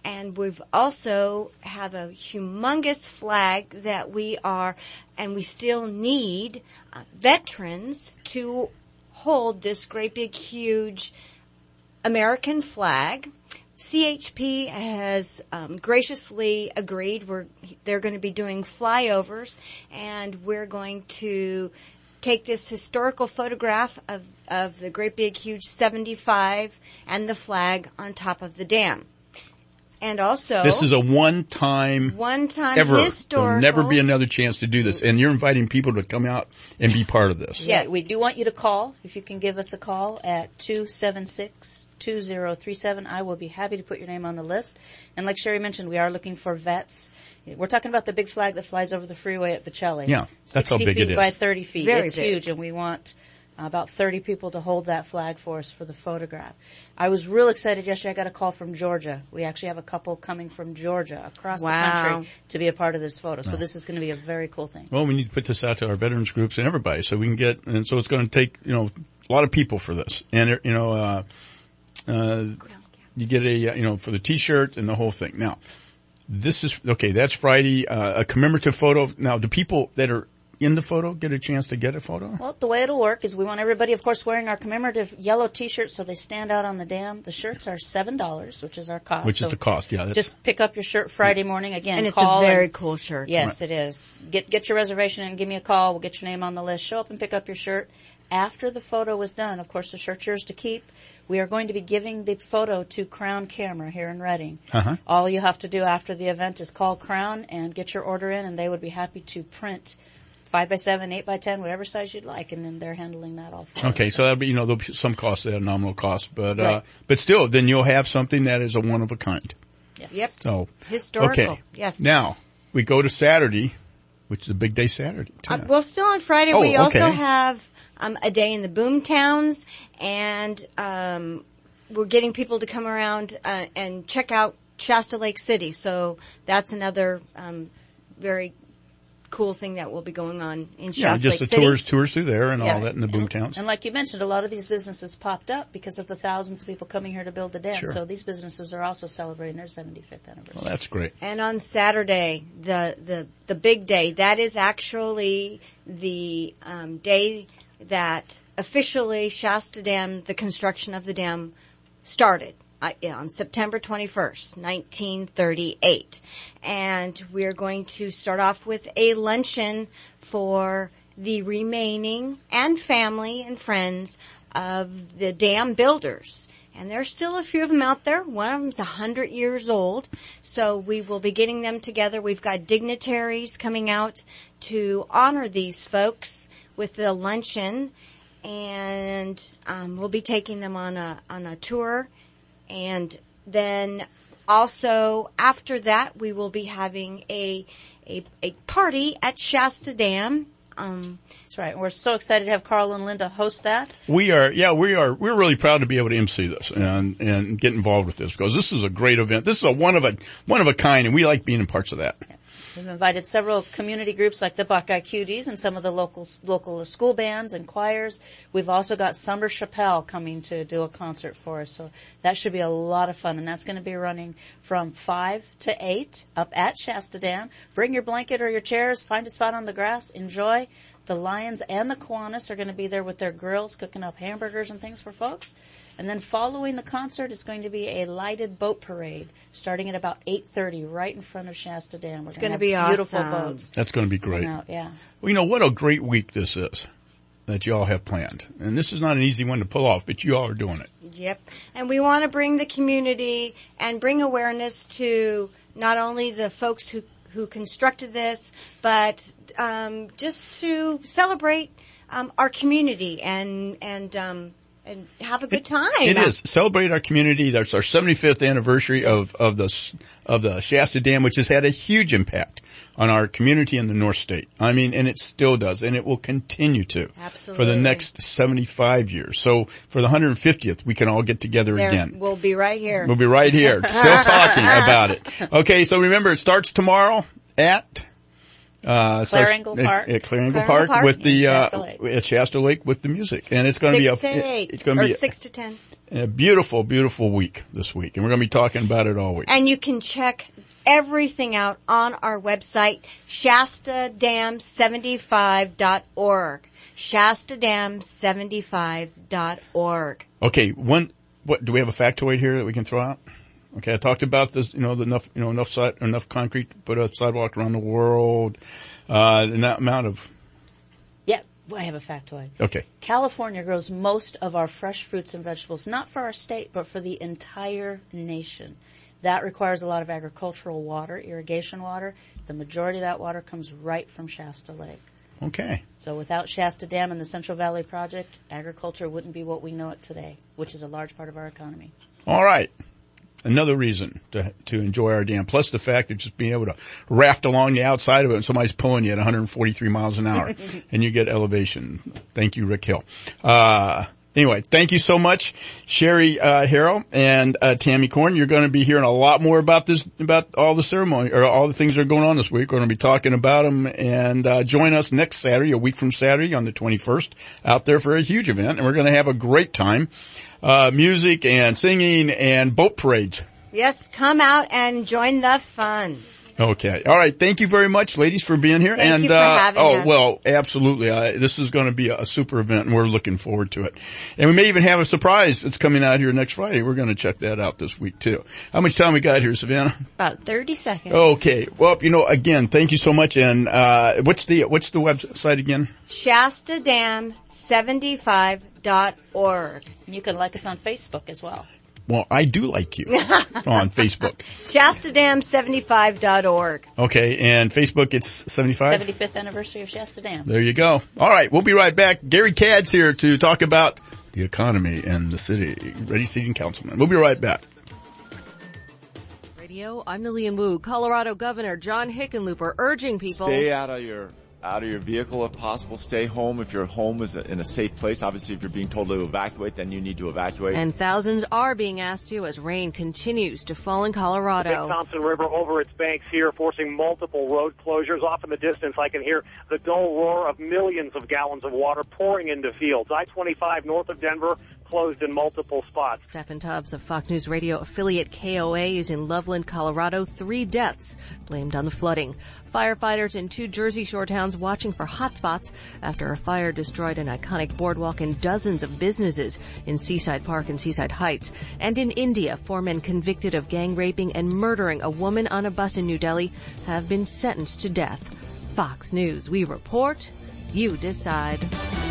And we've also have a humongous flag that we still need veterans to hold this great big huge American flag. CHP has graciously agreed. They're going to be doing flyovers, and we're going to take this historical photograph of the great big huge 75 and the flag on top of the dam. And also, this is a one-time ever. Historical. There'll never be another chance to do this. And you're inviting people to come out and be part of this. Yes, we do want you to call. If you can give us a call at 276-2037, I will be happy to put your name on the list. And like Sherry mentioned, we are looking for vets. We're talking about the big flag that flies over the freeway at Bocelli. Yeah, that's how big it 60 feet is. by 30 feet. Very it's big. huge, and we want about 30 people to hold that flag for us for the photograph. I was real excited yesterday. I got a call from Georgia. We actually have a couple coming from Georgia across the country to be a part of this photo. So this is going to be a very cool thing. Well, we need to put this out to our veterans groups and everybody so we can and so it's going to take, a lot of people for this. And, you get for the t-shirt and the whole thing. Now, that's Friday, a commemorative photo. Now, do people that are in the photo get a chance to get a photo? Well, the way it'll work is we want everybody, of course, wearing our commemorative yellow t-shirts so they stand out on the dam. The shirts are $7, which is our cost. Which is the cost, yeah. Just pick up your shirt Friday morning. Again, and it's call a very cool shirt. Yes, it is. Get your reservation and give me a call. We'll get your name on the list. Show up and pick up your shirt. After the photo is done, of course, the shirt's yours to keep. We are going to be giving the photo to Crown Camera here in Reading. Uh-huh. All you have to do after the event is call Crown and get your order in, and they would be happy to print 5x7, 8x10, whatever size you'd like, and then they're handling that all for us. Okay, so that'll be, there'll be some cost there, nominal cost, but, right. But still, then you'll have something that is a one of a kind. Yes. Yep. So, historical. Okay. Yes. Now, we go to Saturday, which is a big day Saturday, too. Well, still on Friday, we also have, a day in the boom towns, and, we're getting people to come around, and check out Shasta Lake City. So that's another, very cool thing that will be going on in Shasta Lake City. Yeah, just the tours through there and all that in the boom towns. And like you mentioned, a lot of these businesses popped up because of the thousands of people coming here to build the dam. Sure. So these businesses are also celebrating their 75th anniversary. Well, that's great. And on Saturday, the big day, that is actually the day that officially Shasta Dam, the construction of the dam, started. On September 21st, 1938. And we're going to start off with a luncheon for the remaining and family and friends of the dam builders. And there's still a few of them out there. One of them's 100 years old. So we will be getting them together. We've got dignitaries coming out to honor these folks with the luncheon. And we'll be taking them on a tour. And then also after that, we will be having a party at Shasta Dam. That's right. We're so excited to have Carl and Linda host that. We're really proud to be able to MC this and get involved with this because this is a great event. This is a one of a kind, and we like being in parts of that. Yeah. We've invited several community groups like the Buckeye Cuties and some of the local school bands and choirs. We've also got Summer Chappelle coming to do a concert for us. So that should be a lot of fun. And that's going to be running from 5 to 8 up at Shasta Dam. Bring your blanket or your chairs. Find a spot on the grass. Enjoy. The Lions and the Kiwanis are going to be there with their grills cooking up hamburgers and things for folks. And then following the concert is going to be a lighted boat parade starting at about 8:30 right in front of Shasta Dam. It's going to be beautiful awesome. boats. That's going to be great. Yeah. Well, what a great week this is that you all have planned. And this is not an easy one to pull off, but you all are doing it. Yep. And we want to bring the community and bring awareness to not only the folks who constructed this, but just to celebrate our community and have a good time. It is. Celebrate our community. That's our 75th anniversary of the Shasta Dam, which has had a huge impact on our community in the North State. I mean, and it still does, and it will continue to. Absolutely. For the next 75 years. So for the 150th, we can all get together again. We'll be right here. We'll be right here, still talking about it. Okay, so remember, it starts tomorrow at Claringle Park. At Claringle Park with the, at Shasta Lake with the music. And it's going to be it's going to be 6 to 10. A beautiful, beautiful week this week. And we're going to be talking about it all week. And you can check everything out on our website, shastadam75.org. shastadam75.org. Okay, what do we have a factoid here that we can throw out? Okay, I talked about this, enough concrete to put a sidewalk around the world, and that amount of. Yeah, I have a factoid. Okay. California grows most of our fresh fruits and vegetables, not for our state, but for the entire nation. That requires a lot of agricultural water, irrigation water. The majority of that water comes right from Shasta Lake. Okay. So without Shasta Dam and the Central Valley Project, agriculture wouldn't be what we know it today, which is a large part of our economy. All right. Another reason to enjoy our dam, plus the fact of just being able to raft along the outside of it and somebody's pulling you at 143 miles an hour and you get elevation. Thank you, Rick Hill. Anyway, thank you so much, Sherry Harrell and Tammy Korn. You're going to be hearing a lot more about all the ceremony or all the things that are going on this week. We're going to be talking about them, and join us next Saturday, a week from Saturday, on the 21st, out there for a huge event, and we're going to have a great time. Music and singing and boat parades. Yes, come out and join the fun. Okay. All right. Thank you very much, ladies, for being here. Thank you for having us. Well, absolutely. This is going to be a super event, and we're looking forward to it. And we may even have a surprise that's coming out here next Friday. We're going to check that out this week, too. How much time we got here, Savannah? About 30 seconds. Okay. Well, again, thank you so much. And what's the website again? shastadam75.org. You can like us on Facebook as well. Well, I do like you on Facebook. shastadam75.org. Okay, and Facebook, it's 75? 75th anniversary of Shasta Dam. There you go. All right, we'll be right back. Gary Cadd's here to talk about the economy and the city. Ready Seating Councilman. We'll be right back. Radio, I'm Lillian Wu. Colorado Governor John Hickenlooper urging people stay out of your vehicle if possible. Stay home if your home is in a safe place. Obviously, if you're being told to evacuate, then you need to evacuate. And thousands are being asked to as rain continues to fall in Colorado. The Big Thompson River over its banks here, forcing multiple road closures. Off in the distance, I can hear the dull roar of millions of gallons of water pouring into fields. I-25 north of Denver closed in multiple spots. Stephen Tubbs of Fox News Radio affiliate KOA is in Loveland, Colorado. 3 deaths blamed on the flooding. Firefighters in 2 Jersey Shore towns watching for hotspots after a fire destroyed an iconic boardwalk and dozens of businesses in Seaside Park and Seaside Heights. And in India, 4 men convicted of gang raping and murdering a woman on a bus in New Delhi have been sentenced to death. Fox News, we report, you decide.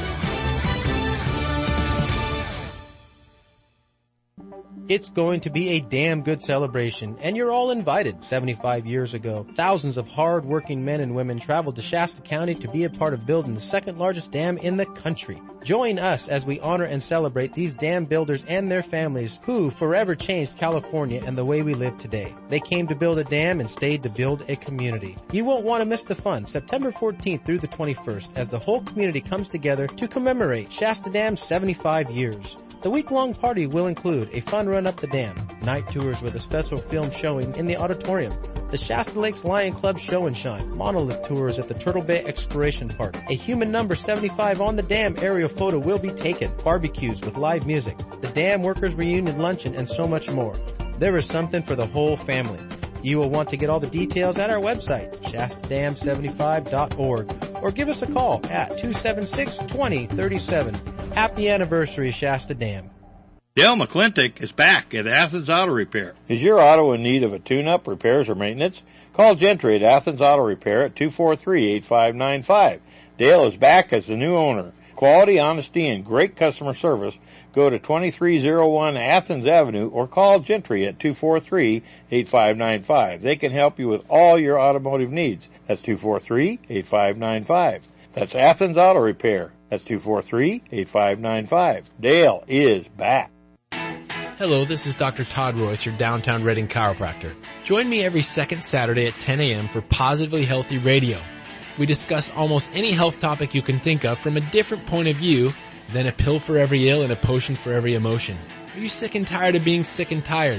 It's going to be a damn good celebration, and you're all invited. 75 years ago, thousands of hard-working men and women traveled to Shasta County to be a part of building the second largest dam in the country. Join us as we honor and celebrate these dam builders and their families who forever changed California and the way we live today. They came to build a dam and stayed to build a community. You won't want to miss the fun, September 14th through the 21st, as the whole community comes together to commemorate Shasta Dam's 75 years. The week-long party will include a fun run up the dam, night tours with a special film showing in the auditorium, the Shasta Lakes Lion Club Show and Shine, monolith tours at the Turtle Bay Exploration Park, a human number 75 on the dam aerial photo will be taken, barbecues with live music, the dam workers reunion luncheon, and so much more. There is something for the whole family. You will want to get all the details at our website, shastadam75.org, or give us a call at 276-2037. Happy anniversary, Shasta Dam. Dale McClintock is back at Athens Auto Repair. Is your auto in need of a tune-up, repairs, or maintenance? Call Gentry at Athens Auto Repair at 243-8595. Dale is back as the new owner. Quality, honesty, and great customer service. Go to 2301 Athens Avenue or call Gentry at 243-8595. They can help you with all your automotive needs. That's 243-8595. That's Athens Auto Repair. That's 243-8595. Dale is back. Hello, this is Dr. Todd Royce, your downtown Reading chiropractor. Join me every second Saturday at 10 a.m. for Positively Healthy Radio. We discuss almost any health topic you can think of from a different point of view than a pill for every ill and a potion for every emotion. Are you sick and tired of being sick and tired?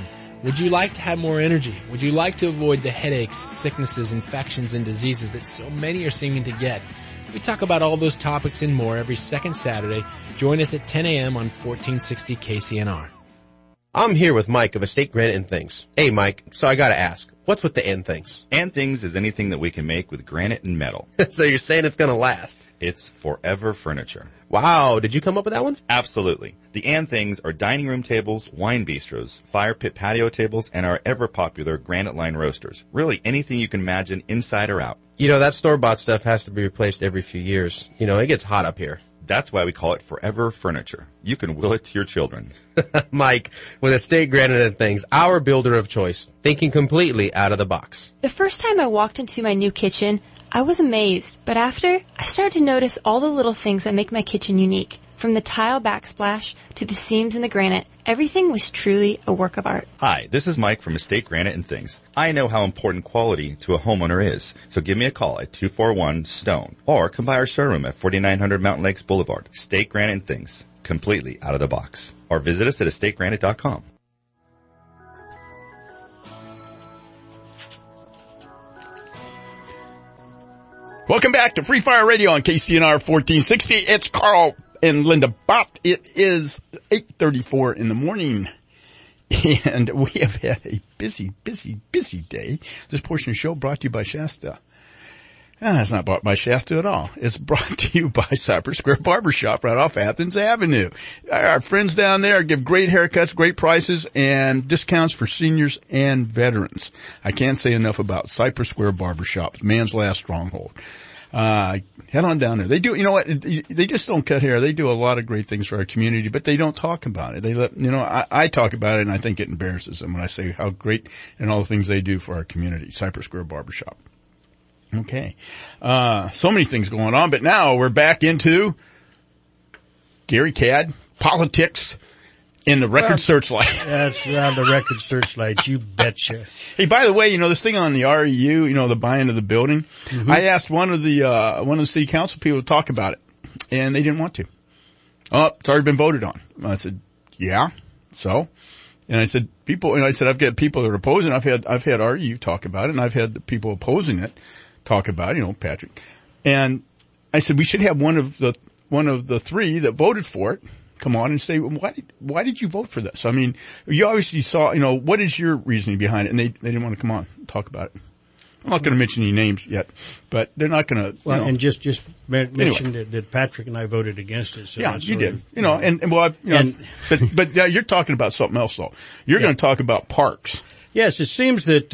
Would you like to have more energy? Would you like to avoid the headaches, sicknesses, infections, and diseases that so many are seeming to get? We talk about all those topics and more every second Saturday. Join us at 10 a.m. on 1460 KCNR. I'm here with Mike of Estate Granite and Things. Hey, Mike, so I gotta ask, what's with the and things? And things is anything that we can make with granite and metal. So you're saying it's gonna last? It's forever furniture. Wow, did you come up with that one? Absolutely. The and things are dining room tables, wine bistros, fire pit patio tables, and our ever popular granite line roasters. Really anything you can imagine inside or out. You know, that store-bought stuff has to be replaced every few years. You know, it gets hot up here. That's why we call it forever furniture. You can will it to your children. Mike, with Estate Granite and Things, our builder of choice, thinking completely out of the box. The first time I walked into my new kitchen, I was amazed, but after, I started to notice all the little things that make my kitchen unique. From the tile backsplash to the seams in the granite, everything was truly a work of art. Hi, this is Mike from Estate Granite and Things. I know how important quality to a homeowner is, so give me a call at 241-STONE or come by our showroom at 4900 Mountain Lakes Boulevard. Estate Granite and Things, completely out of the box. Or visit us at estategranite.com. Welcome back to Free Fire Radio on KCNR 1460. It's Carl and Linda Bott. It is 8:34 in the morning, and we have had a busy day. This portion of the show brought to you by Shasta. It's not bought by Shasta at all. It's brought to you by Cypress Square Barbershop right off Athens Avenue. Our friends down there give great haircuts, great prices, and discounts for seniors and veterans. I can't say enough about Cypress Square Barbershop, man's last stronghold. Head on down there. They do, you know what, they just don't cut hair. They do a lot of great things for our community, but they don't talk about it. They let, you know, I talk about it and I think it embarrasses them when I say how great and all the things they do for our community. Cypress Square Barbershop. Okay. So many things going on, but now we're back into Gary Cadd, politics, in the record searchlight. That's the record searchlight. You betcha. Hey, by the way, you know, this thing on the REU, you know, the buying of the building, I asked one of the city council people to talk about it, and they didn't want to. Oh, it's already been voted on. I said, yeah, so? And I said, I've got people that are opposing. I've had REU talk about it, and I've had the people opposing it talk about it, you know, Patrick. And I said, we should have one of the three that voted for it come on and say, why did you vote for this? I mean, you obviously saw, you know, what is your reasoning behind it? And they didn't want to come on and talk about it. I'm not going to mention any names yet, but they're not going to. Well, and just mention that Patrick and I voted against it. So yeah, you did. You know, but you're talking about something else though. You're going to talk about parks. Yes, it seems that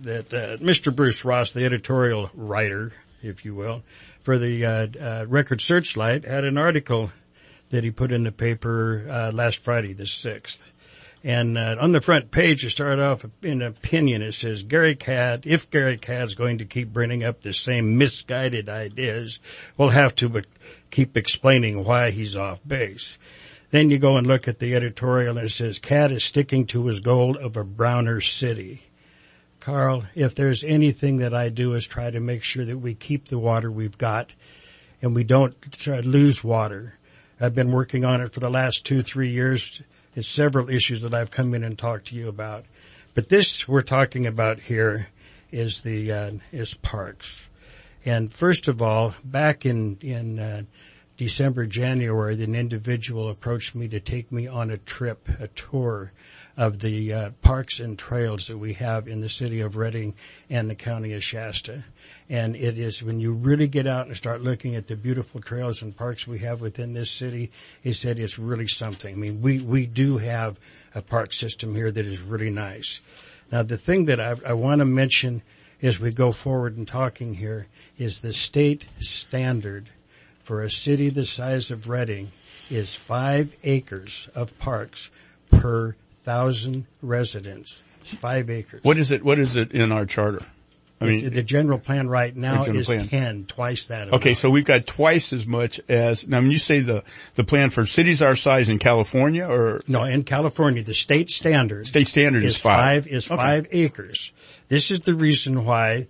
Mr. Bruce Ross, the editorial writer, if you will, for the Record Searchlight, had an article that he put in the paper last Friday, the 6th. And on the front page, it started off in an opinion. It says, if Gary Cadd's going to keep bringing up the same misguided ideas, we'll have to keep explaining why he's off base. Then you go and look at the editorial, and it says, Cadd is sticking to his goal of a browner city. Carl, if there's anything that I do is try to make sure that we keep the water we've got and we don't try to lose water. I've been working on it for the last 2-3 years. It's several issues that I've come in and talked to you about. But this we're talking about here is is parks. And first of all, back in December, January, an individual approached me to take me on a tour of the parks and trails that we have in the city of Redding and the county of Shasta. And it is when you really get out and start looking at the beautiful trails and parks we have within this city, he said it's really something. I mean, we do have a park system here that is really nice. Now, the thing that I want to mention as we go forward in talking here is the state standard for a city the size of Redding is 5 acres of parks per 1,000 residents. It's 5 acres. What is it in our charter? I mean, the general plan right now is 10, twice that amount. Okay, so we've got twice as much as, now when you say the plan for cities our size in California or? No, in California, the state standard. State standard is 5. Is 5 acres. This is the reason why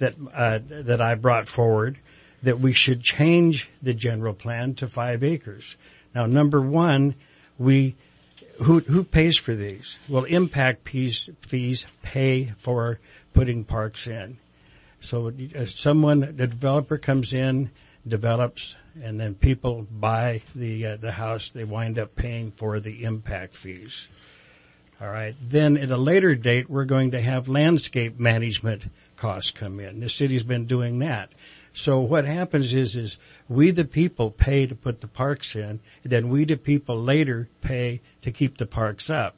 that I brought forward that we should change the general plan to 5 acres. Now, number one, we who pays for these? Well, impact fees pay for putting parks in. So the developer comes in, develops, and then people buy the house. They wind up paying for the impact fees. All right. Then at a later date, we're going to have landscape management costs come in. The city's been doing that. So what happens is we the people pay to put the parks in, then we the people later pay to keep the parks up.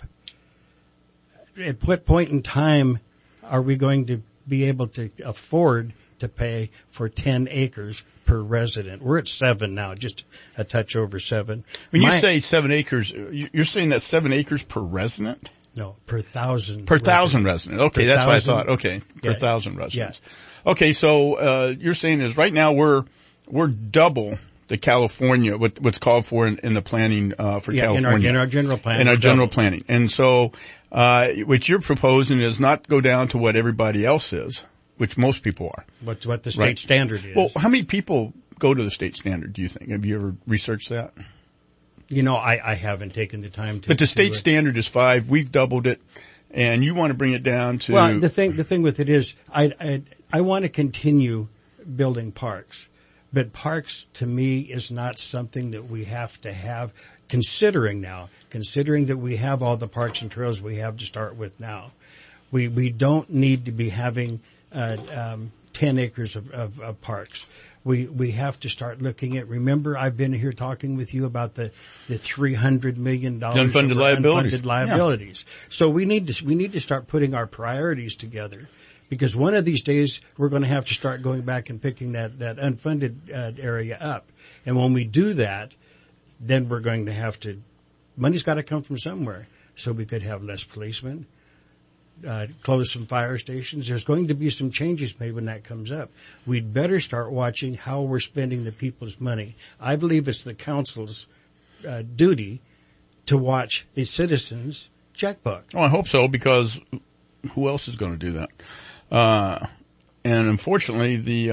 At what point in time are we going to be able to afford to pay for 10 acres per resident? We're at 7 now, just a touch over 7. When you say 7 acres, you're saying that's 7 acres per resident? No, per thousand. Per thousand residents. Okay, that's what I thought. Okay, per thousand residents. Yeah. Okay, so you're saying is right now we're double the California what's called for in the planning for California in our general plan. In our general planning, and so what you're proposing is not go down to what everybody else is, which most people are. What the state standard is. Well, how many people go to the state standard? Do you think? Have you ever researched that? You know, I haven't taken the time to. But the state standard is 5. We've doubled it. And you want to bring it down to... Well, the thing with it is, I want to continue building parks. But parks, to me, is not something that we have to have, considering that we have all the parks and trails we have to start with now. We don't need to be having 10 acres of parks. We have to start looking at, remember, I've been here talking with you about the $300 million unfunded liabilities. Yeah. So we need to start putting our priorities together, because one of these days we're going to have to start going back and picking that unfunded area up. And when we do that, then we're going to have to, money's got to come from somewhere. So we could have less policemen, close some fire stations. There's going to be some changes made when that comes up. We'd better start watching how we're spending the people's money. I believe it's the council's duty to watch the citizens' checkbook. Oh, I hope so, because who else is going to do that? And unfortunately,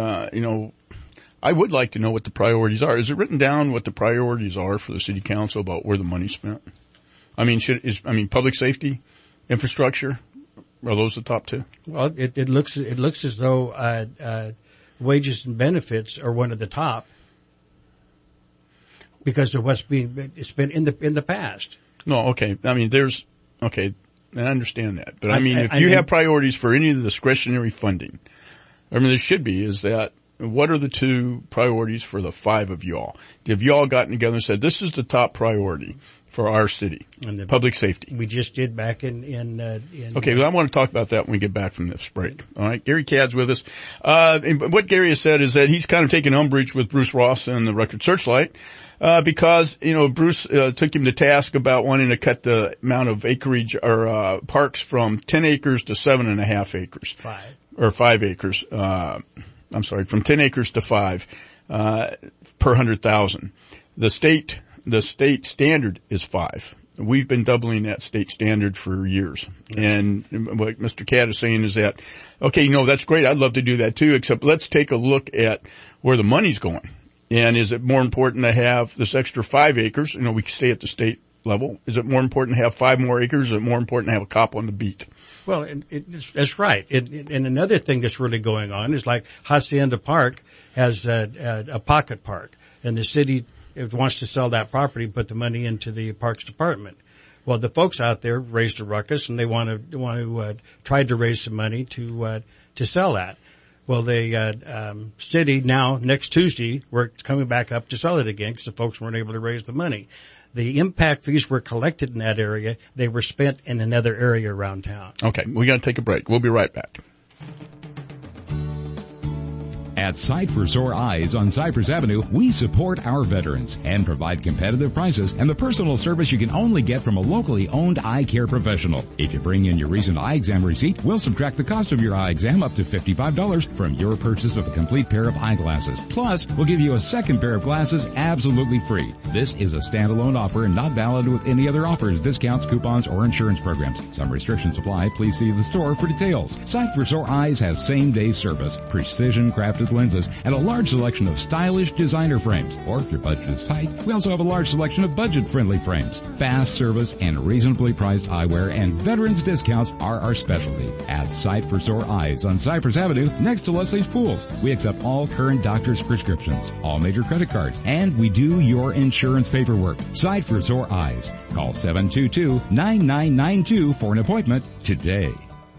I would like to know what the priorities are. Is it written down what the priorities are for the city council about where the money's spent? I mean, public safety, infrastructure, are those the top 2? Well, it looks as though wages and benefits are one of the top, because of what's being spent in the past. No, okay. I mean, and I understand that, but I mean, if you have priorities for any of the discretionary funding, I mean, there should be, is that what are the 2 priorities for the 5 of y'all? Have y'all gotten together and said, this is the top priority for our city, and public safety? We just did back in okay, well, I want to talk about that when we get back from this break. All right, Gary Cadd's with us. And what Gary has said is that he's kind of taken umbrage with Bruce Ross and the Record Searchlight, because, Bruce, took him to task about wanting to cut the amount of acreage or, parks from 10 acres to 7.5 acres. 5 acres. From 10 acres to 5, per 100,000. The state standard is 5. We've been doubling that state standard for years. And what Mr. Cadd is saying is that, okay, that's great. I'd love to do that too, except let's take a look at where the money's going. And is it more important to have this extra 5 acres? We stay at the state level. Is it more important to have 5 more acres? Or is it more important to have a cop on the beat? Well, that's right. And another thing that's really going on is, like, Hacienda Park has a pocket park, and the city wants to sell that property, put the money into the Parks Department. Well, the folks out there raised a ruckus, and they want to try to raise some money to sell that. Well, the city now, next Tuesday, we're coming back up to sell it again because the folks weren't able to raise the money. The impact fees were collected in that area. They were spent in another area around town. Okay, we got to take a break. We'll be right back. At Sight for Sore Eyes on Cypress Avenue, we support our veterans and provide competitive prices and the personal service you can only get from a locally owned eye care professional. If you bring in your recent eye exam receipt, we'll subtract the cost of your eye exam up to $55 from your purchase of a complete pair of eyeglasses. Plus, we'll give you a second pair of glasses absolutely free. This is a standalone offer and not valid with any other offers, discounts, coupons, or insurance programs. Some restrictions apply. Please see the store for details. Sight for Sore Eyes has same-day service, precision-crafted lenses and a large selection of stylish designer frames. Or if your budget is tight, we also have a large selection of budget-friendly frames. Fast service and reasonably priced eyewear and veterans discounts are our specialty. At Sight for Sore Eyes on Cypress Avenue next to Leslie's Pools. We accept all current doctor's prescriptions, all major credit cards, and we do your insurance paperwork. Sight for Sore Eyes. Call 722-9992 for an appointment today.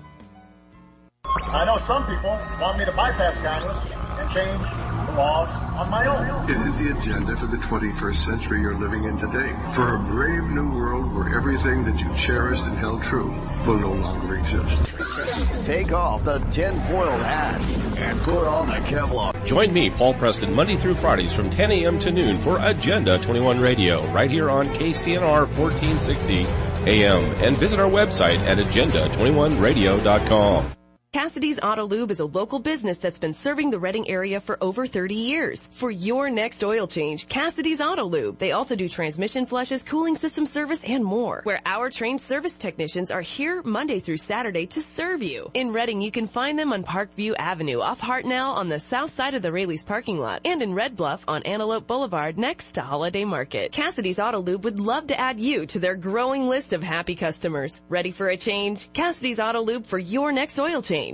I know some people want me to bypass Congress and change the laws on my own. It is the agenda for the 21st century you're living in today. For a brave new world where everything that you cherished and held true will no longer exist. Take off the tinfoil hat and put on the Kevlar. Join me, Paul Preston, Monday through Fridays from 10 a.m. to noon for Agenda 21 Radio, right here on KCNR 1460 AM. And visit our website at agenda21radio.com. Cassidy's Auto Lube is a local business that's been serving the Reading area for over 30 years. For your next oil change, Cassidy's Auto Lube. They also do transmission flushes, cooling system service, and more. Where our trained service technicians are here Monday through Saturday to serve you. In Reading, you can find them on Parkview Avenue off Hartnell on the south side of the Raley's parking lot, and in Red Bluff on Antelope Boulevard next to Holiday Market. Cassidy's Auto Lube would love to add you to their growing list of happy customers. Ready for a change? Cassidy's Auto Lube for your next oil change.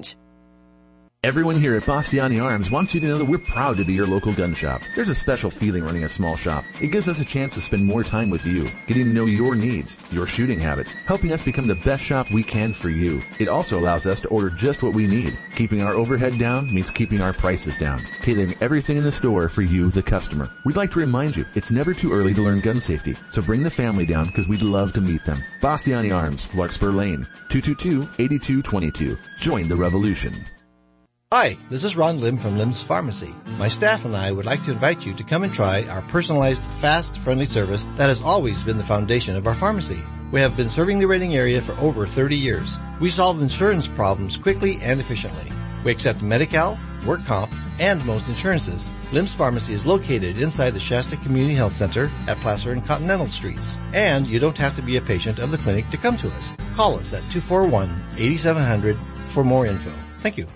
Everyone here at Bastiani Arms wants you to know that we're proud to be your local gun shop. There's a special feeling running a small shop. It gives us a chance to spend more time with you, getting to know your needs, your shooting habits, helping us become the best shop we can for you. It also allows us to order just what we need. Keeping our overhead down means keeping our prices down, tailoring everything in the store for you, the customer. We'd like to remind you, it's never too early to learn gun safety, so bring the family down because we'd love to meet them. Bastiani Arms, Larkspur Lane, 222-8222. Join the revolution. Hi, this is Ron Lim from Lim's Pharmacy. My staff and I would like to invite you to come and try our personalized, fast, friendly service that has always been the foundation of our pharmacy. We have been serving the Reading area for over 30 years. We solve insurance problems quickly and efficiently. We accept Medi-Cal, work comp, and most insurances. Lim's Pharmacy is located inside the Shasta Community Health Center at Placer and Continental Streets. And you don't have to be a patient of the clinic to come to us. Call us at 241-8700 for more info. Thank you.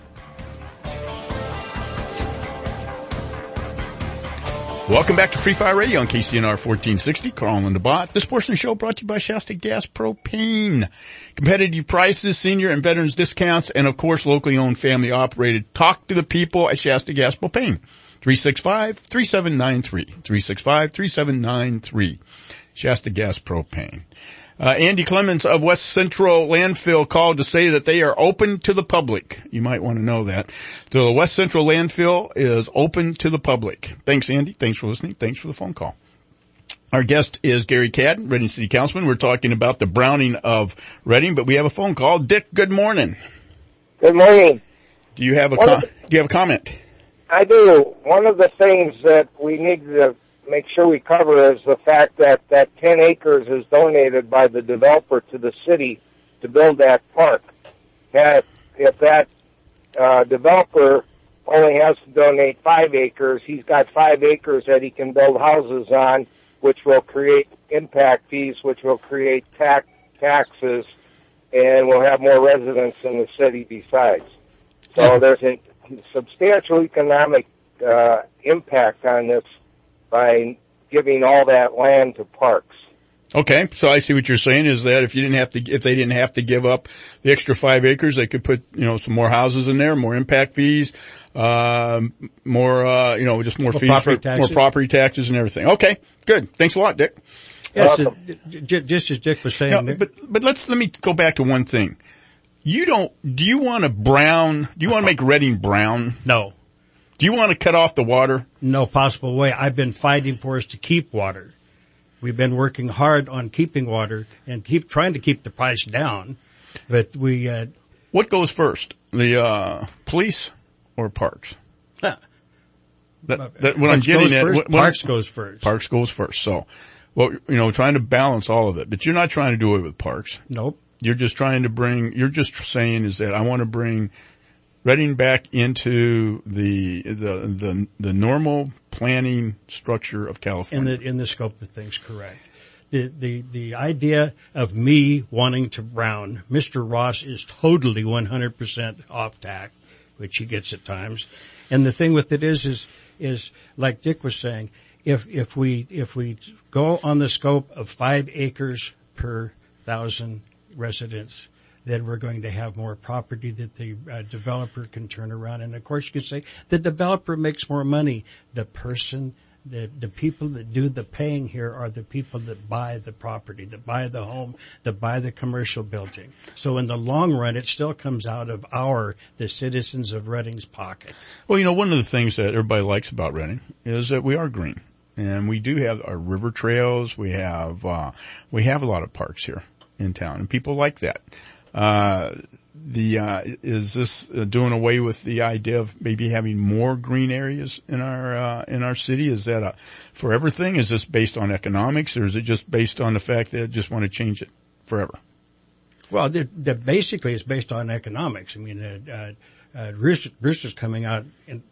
Welcome back to Free Fire Radio on KCNR 1460. Carl and the Bot. This portion of the show brought to you by Shasta Gas Propane. Competitive prices, senior and veterans discounts, and of course locally owned, family operated. Talk to the people at Shasta Gas Propane. 365-3793. 365-3793. Shasta Gas Propane. Andy Clemens of West Central Landfill called to say that they are open to the public. You might want to know that. So the West Central Landfill is open to the public. Thanks, Andy. Thanks for listening. Thanks for the phone call. Our guest is Gary Cadden, Reading City Councilman. We're talking about the browning of Reading, but we have a phone call. Dick, good morning. Good morning. Do you have a comment? I do. One of the things that we need to make sure we cover is the fact that 10 acres is donated by the developer to the city to build that park. If that developer only has to donate 5 acres, he's got 5 acres that he can build houses on, which will create impact fees, which will create taxes, and we'll have more residents in the city besides. So there's a substantial economic impact on this by giving all that land to parks. Okay, so I see what you're saying is that if they didn't have to give up the extra 5 acres, they could put, some more houses in there, more impact fees, just more fees for more property taxes and everything. Okay, good. Thanks a lot, Dick. Yes, just as Dick was saying. No, but let me go back to one thing. Do you want to make Reading brown? No. Do you want to cut off the water? No possible way. I've been fighting for us to keep water. We've been working hard on keeping water and trying to keep the price down. But what goes first? The police or parks? Huh. What I'm getting at, Parks goes first. Parks goes first. So, trying to balance all of it. But you're not trying to do it with parks. Nope. You're just saying is that I want to bring Reading back into the normal planning structure of California. In the scope of things, correct. The idea of me wanting to brown, Mr. Ross is totally 100% off tack, which he gets at times. And the thing with it is like Dick was saying, if we go on the scope of 5 acres per 1,000 residents, then we're going to have more property that the developer can turn around. And of course you could say the developer makes more money. The people that do the paying here are the people that buy the property, that buy the home, that buy the commercial building. So in the long run, it still comes out of the citizens of Reading's pocket. Well, one of the things that everybody likes about Reading is that we are green. And we do have our river trails. We have a lot of parks here in town, and people like that. Is this doing away with the idea of maybe having more green areas in our city? Is that a forever thing? Is this based on economics, or is it just based on the fact that they just want to change it forever? Well, basically it's based on economics. I mean, Brewster's coming out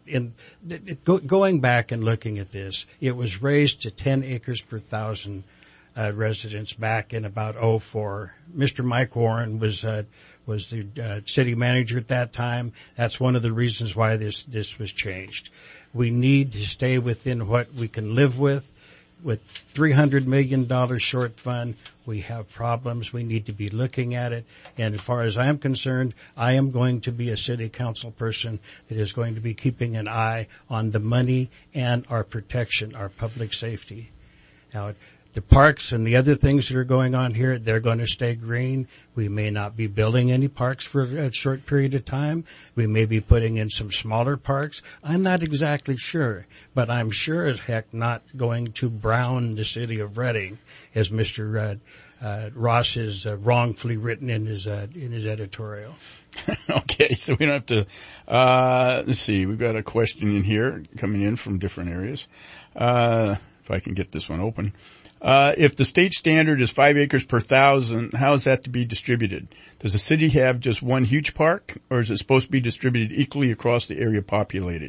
going back and looking at this. It was raised to 10 acres per 1,000 residents back in about 2004. Mr. Mike Warren was the city manager at that time. That's one of the reasons why this was changed. We need to stay within what we can live with. With $300 million short fund, we have problems. We need to be looking at it. And as far as I'm concerned, I am going to be a city council person that is going to be keeping an eye on the money and our protection, our public safety. Now, the parks and the other things that are going on here, they're going to stay green. We may not be building any parks for a short period of time. We may be putting in some smaller parks. I'm not exactly sure, but I'm sure as heck not going to brown the city of Reading, as Mr. Ross has wrongfully written in his editorial. Okay, so we don't have to, let's see, we've got a question in here coming in from different areas. If I can get this one open. If the state standard is 5 acres per 1,000, how is that to be distributed? Does the city have just one huge park, or is it supposed to be distributed equally across the area populated?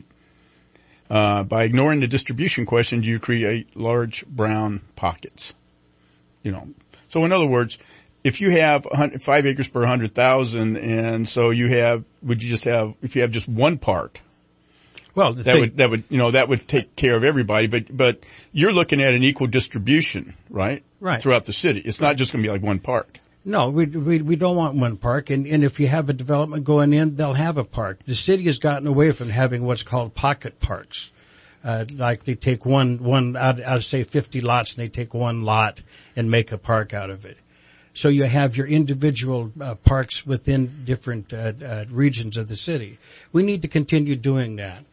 By ignoring the distribution question, do you create large brown pockets? So in other words, if you have 5 acres per 100,000, and so if you have just one park, well, that would take care of everybody, but you're looking at an equal distribution, right? Right. Throughout the city. It's not just going to be like one park. No, we don't want one park, and if you have a development going in, they'll have a park. The city has gotten away from having what's called pocket parks. Like they take one out of say 50 lots, and they take one lot and make a park out of it. So you have your individual parks within different regions of the city. We need to continue doing that.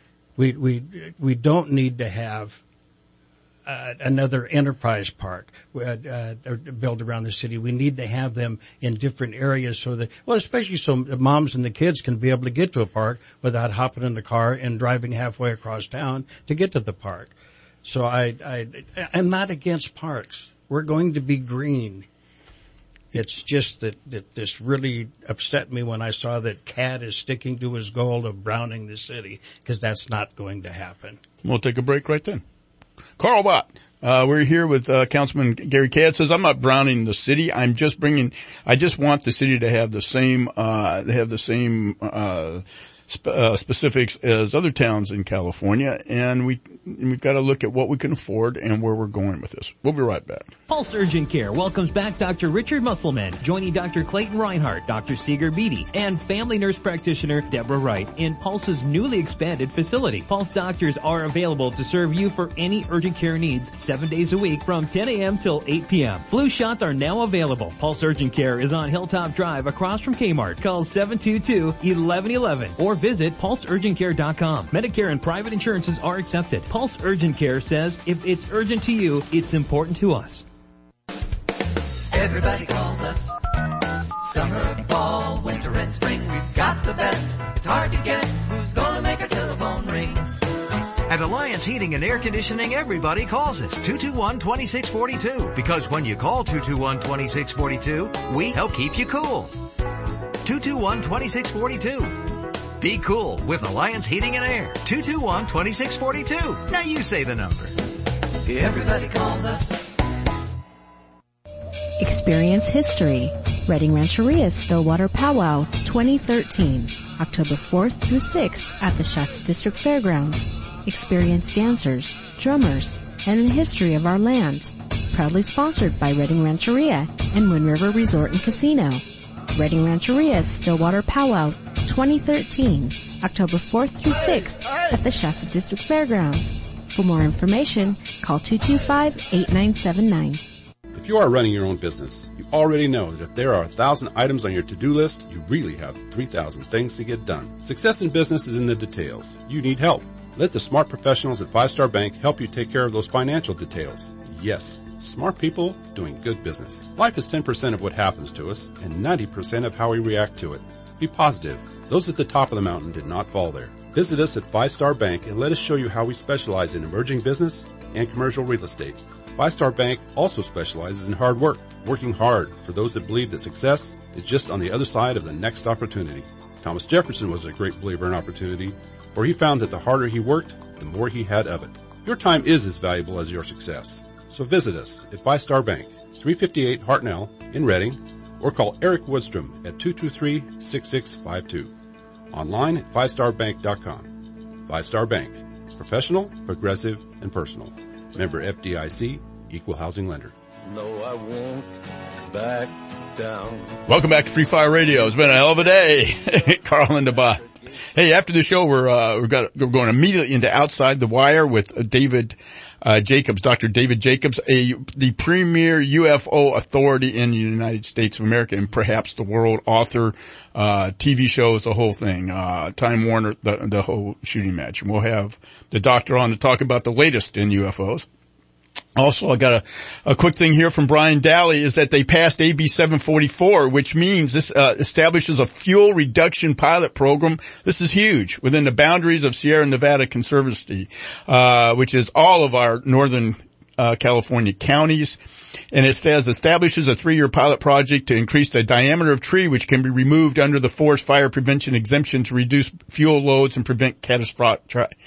We don't need to have another enterprise park built around the city. We need to have them in different areas so that, especially so the moms and the kids can be able to get to a park without hopping in the car and driving halfway across town to get to the park. So I'm not against parks. We're going to be green. It's just that this really upset me when I saw that CAD is sticking to his goal of browning the city, because that's not going to happen. We'll take a break right then. Carl Bott, we're here with Councilman Gary CAD. Says, I'm not browning the city. I just want the city to have the same specifics as other towns in California, and we've got to look at what we can afford and where we're going with this. We'll be right back. Pulse Urgent Care welcomes back Dr. Richard Musselman, joining Dr. Clayton Reinhardt, Dr. Seeger Beatty, and family nurse practitioner Deborah Wright in Pulse's newly expanded facility. Pulse doctors are available to serve you for any urgent care needs 7 days a week from 10 a.m. till 8 p.m. Flu shots are now available. Pulse Urgent Care is on Hilltop Drive across from Kmart. Call 722-1111 or visit pulseurgentcare.com. Medicare and private insurances are accepted. Pulse Urgent Care says if it's urgent to you, it's important to us. Everybody calls us. Summer, fall, winter, and spring. We've got the best. It's hard to guess who's gonna make our telephone ring. At Alliance Heating and Air Conditioning, everybody calls us 221-2642. Because when you call 221-2642, we help keep you cool. 221-2642. Be cool with Alliance Heating and Air. 221-2642. Now you say the number. Everybody calls us. Experience history. Reading Rancheria's Stillwater Powwow 2013. October 4th through 6th at the Shasta District Fairgrounds. Experience dancers, drummers, and the history of our land. Proudly sponsored by Redding Rancheria and Wind River Resort and Casino. Redding Rancheria's Stillwater Powwow 2013, October 4th through 6th at the Shasta District Fairgrounds. For more information, call 225-8979. If you are running your own business, you already know that if there are 1,000 items on your to-do list, you really have 3,000 things to get done. Success in business is in the details. You need help. Let the smart professionals at 5 Star Bank help you take care of those financial details. Yes, smart people doing good business. Life is 10% of what happens to us and 90% of how we react to it. Be positive. Those at the top of the mountain did not fall there. Visit us at 5 Star Bank and let us show you how we specialize in emerging business and commercial real estate. 5 Star Bank also specializes in hard work, working hard for those that believe that success is just on the other side of the next opportunity. Thomas Jefferson was a great believer in opportunity, for he found that the harder he worked, the more he had of it. Your time is as valuable as your success. So visit us at 5 Star Bank, 358 Hartnell in Redding, or call Eric Woodstrom at 223-6652. Online at 5starbank.com. 5 Star Bank. Professional, progressive, and personal. Member FDIC, Equal Housing Lender. No, I won't back down. Welcome back to Free Fire Radio. It's been a hell of a day. Carl and the Bot. Hey, after the show, we're going immediately into Outside the Wire with David Jacobs, Dr. David Jacobs, the premier UFO authority in the United States of America and perhaps the world, author, TV shows, the whole thing, Time Warner, the whole shooting match. And we'll have the doctor on to talk about the latest in UFOs. Also, I got a quick thing here from Brian Daly is that they passed AB 744, which means this establishes a fuel reduction pilot program. This is huge within the boundaries of Sierra Nevada Conservancy, which is all of our northern California counties. And it says establishes a 3-year pilot project to increase the diameter of tree which can be removed under the forest fire prevention exemption to reduce fuel loads and prevent catastrophic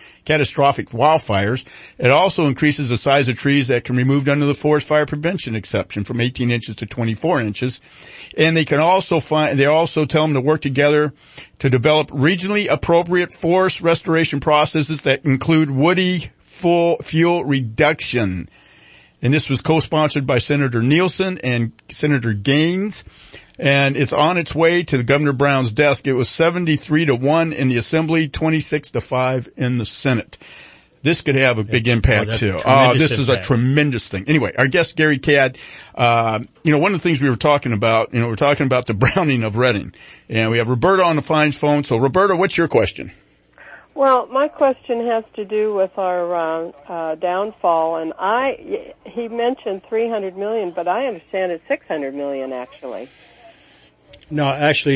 wildfires. It also increases the size of trees that can be removed under the forest fire prevention exception from 18 inches to 24 inches. And they also tell them to work together to develop regionally appropriate forest restoration processes that include woody fuel reduction. And this was co-sponsored by Senator Nielsen and Senator Gaines. And it's on its way to Governor Brown's desk. It was 73-1 in the Assembly, 26-5 in the Senate. This could have a big impact too. This is a tremendous thing. Anyway, our guest Gary Cadd, one of the things we were talking about, we're talking about the browning of Redding. And we have Roberta on the Fines phone. So Roberta, what's your question? Well, my question has to do with our downfall, and he mentioned $300 million, but I understand it's $600 million actually. No, actually,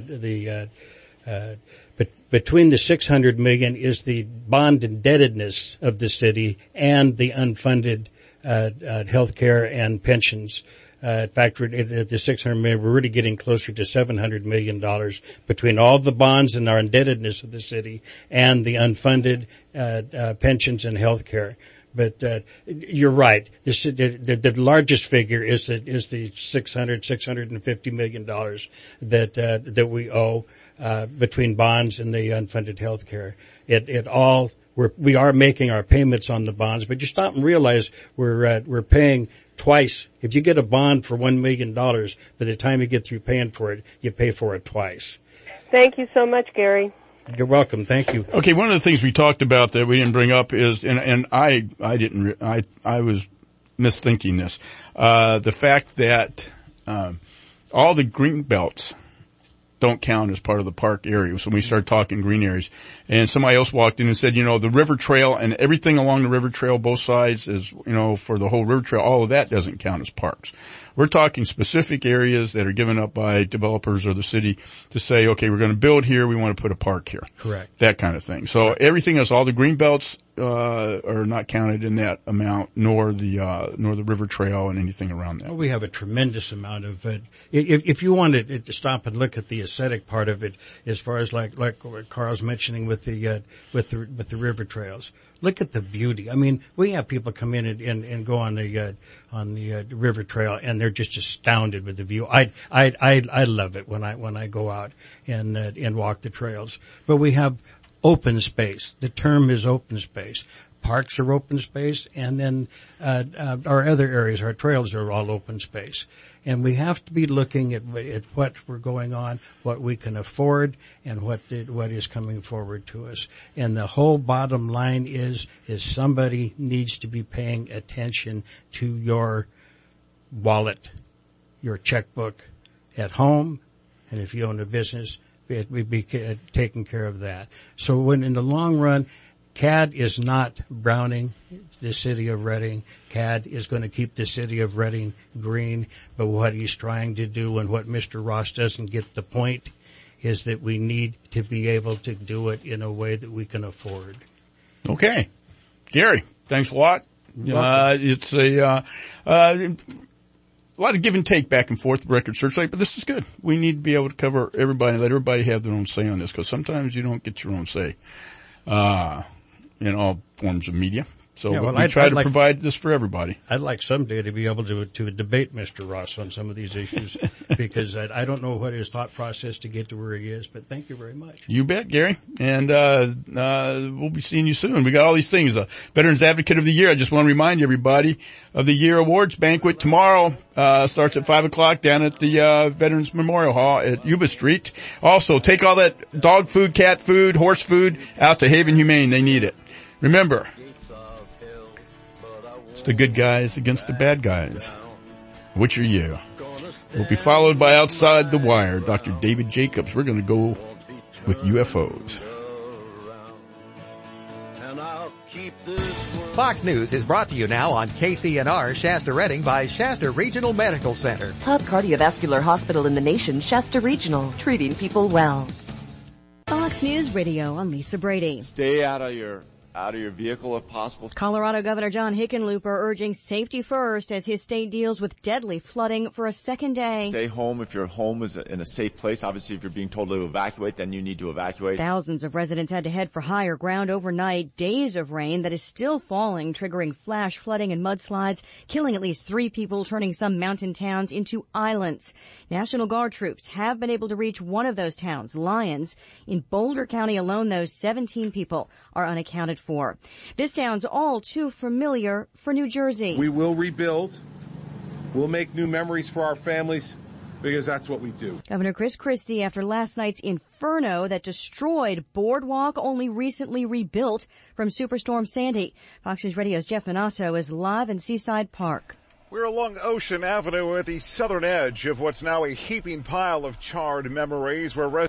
between the $600 million is the bond indebtedness of the city and the unfunded health care and pensions. In fact, the $600 million, we're really getting closer to $700 million between all the bonds and our indebtedness of the city and the unfunded pensions and health care. But you're right. The largest figure is the $650 million that we owe between bonds and the unfunded health care. We are making our payments on the bonds, but you stop and realize we're paying twice. If you get a bond for $1 million, by the time you get through paying for it, you pay for it twice. Thank you so much, Gary. You're welcome. Thank you. Okay, one of the things we talked about that we didn't bring up is, and I was misthinking this, the fact that all the green belts don't count as part of the park area. So we started talking green areas, and somebody else walked in and said, the river trail and everything along the river trail, both sides is, for the whole river trail, all of that doesn't count as parks. We're talking specific areas that are given up by developers or the city to say, okay, we're going to build here. We want to put a park here. Correct. That kind of thing. So everything else, all the green belts, are not counted in that amount, nor the river trail and anything around that. Well, we have a tremendous amount of it. If you wanted to stop and look at the aesthetic part of it, as far as like what Carl's mentioning with the river trails, look at the beauty. I mean, we have people come in and go on the river trail, and they're just astounded with the view. I love it when I go out and walk the trails. But we have open space. The term is open space. Parks are open space, and then our other areas, our trails are all open space. And we have to be looking at what we're going on, what we can afford, and what is coming forward to us. And the whole bottom line is somebody needs to be paying attention to your wallet, your checkbook at home, and if you own a business, we'd be taking care of that. So when in the long run, CAD is not browning the city of Reading. CAD is going to keep the city of Reading green. But what he's trying to do, and what Mr. Ross doesn't get the point, is that we need to be able to do it in a way that we can afford. Okay. Gary, thanks a lot. It's a lot of give and take back and forth with Record Searchlight, but this is good. We need to be able to cover everybody and let everybody have their own say on this, because sometimes you don't get your own say in all forms of media. So we try to provide this for everybody. I'd like someday to be able to debate Mr. Ross on some of these issues because I don't know what his thought process to get to where he is, but thank you very much. You bet, Gary. And we'll be seeing you soon. We got all these things. Veterans Advocate of the Year. I just want to remind everybody of the Year Awards banquet tomorrow. Starts at 5:00 down at the Veterans Memorial Hall at Yuba Street. Also, take all that dog food, cat food, horse food out to Haven Humane. They need it. Remember, it's the good guys against the bad guys. Which are you? We'll be followed by Outside the Wire, Dr. David Jacobs. We're going to go with UFOs. Fox News is brought to you now on KCNR Shasta Reading by Shasta Regional Medical Center. Top cardiovascular hospital in the nation, Shasta Regional, treating people well. Fox News Radio, I'm Lisa Brady. Stay out of your vehicle if possible. Colorado Governor John Hickenlooper urging safety first as his state deals with deadly flooding for a second day. Stay home if your home is in a safe place. Obviously, if you're being told to evacuate, then you need to evacuate. Thousands of residents had to head for higher ground overnight. Days of rain that is still falling, triggering flash flooding and mudslides, killing at least 3 people, turning some mountain towns into islands. National Guard troops have been able to reach one of those towns, Lyons. In Boulder County alone, those 17 people are unaccounted for. This sounds all too familiar for New Jersey. We will rebuild. We'll make new memories for our families because that's what we do. Governor Chris Christie, after last night's inferno that destroyed Boardwalk, only recently rebuilt from Superstorm Sandy. Fox News Radio's Jeff Manasso is live in Seaside Park. We're along Ocean Avenue at the southern edge of what's now a heaping pile of charred memories where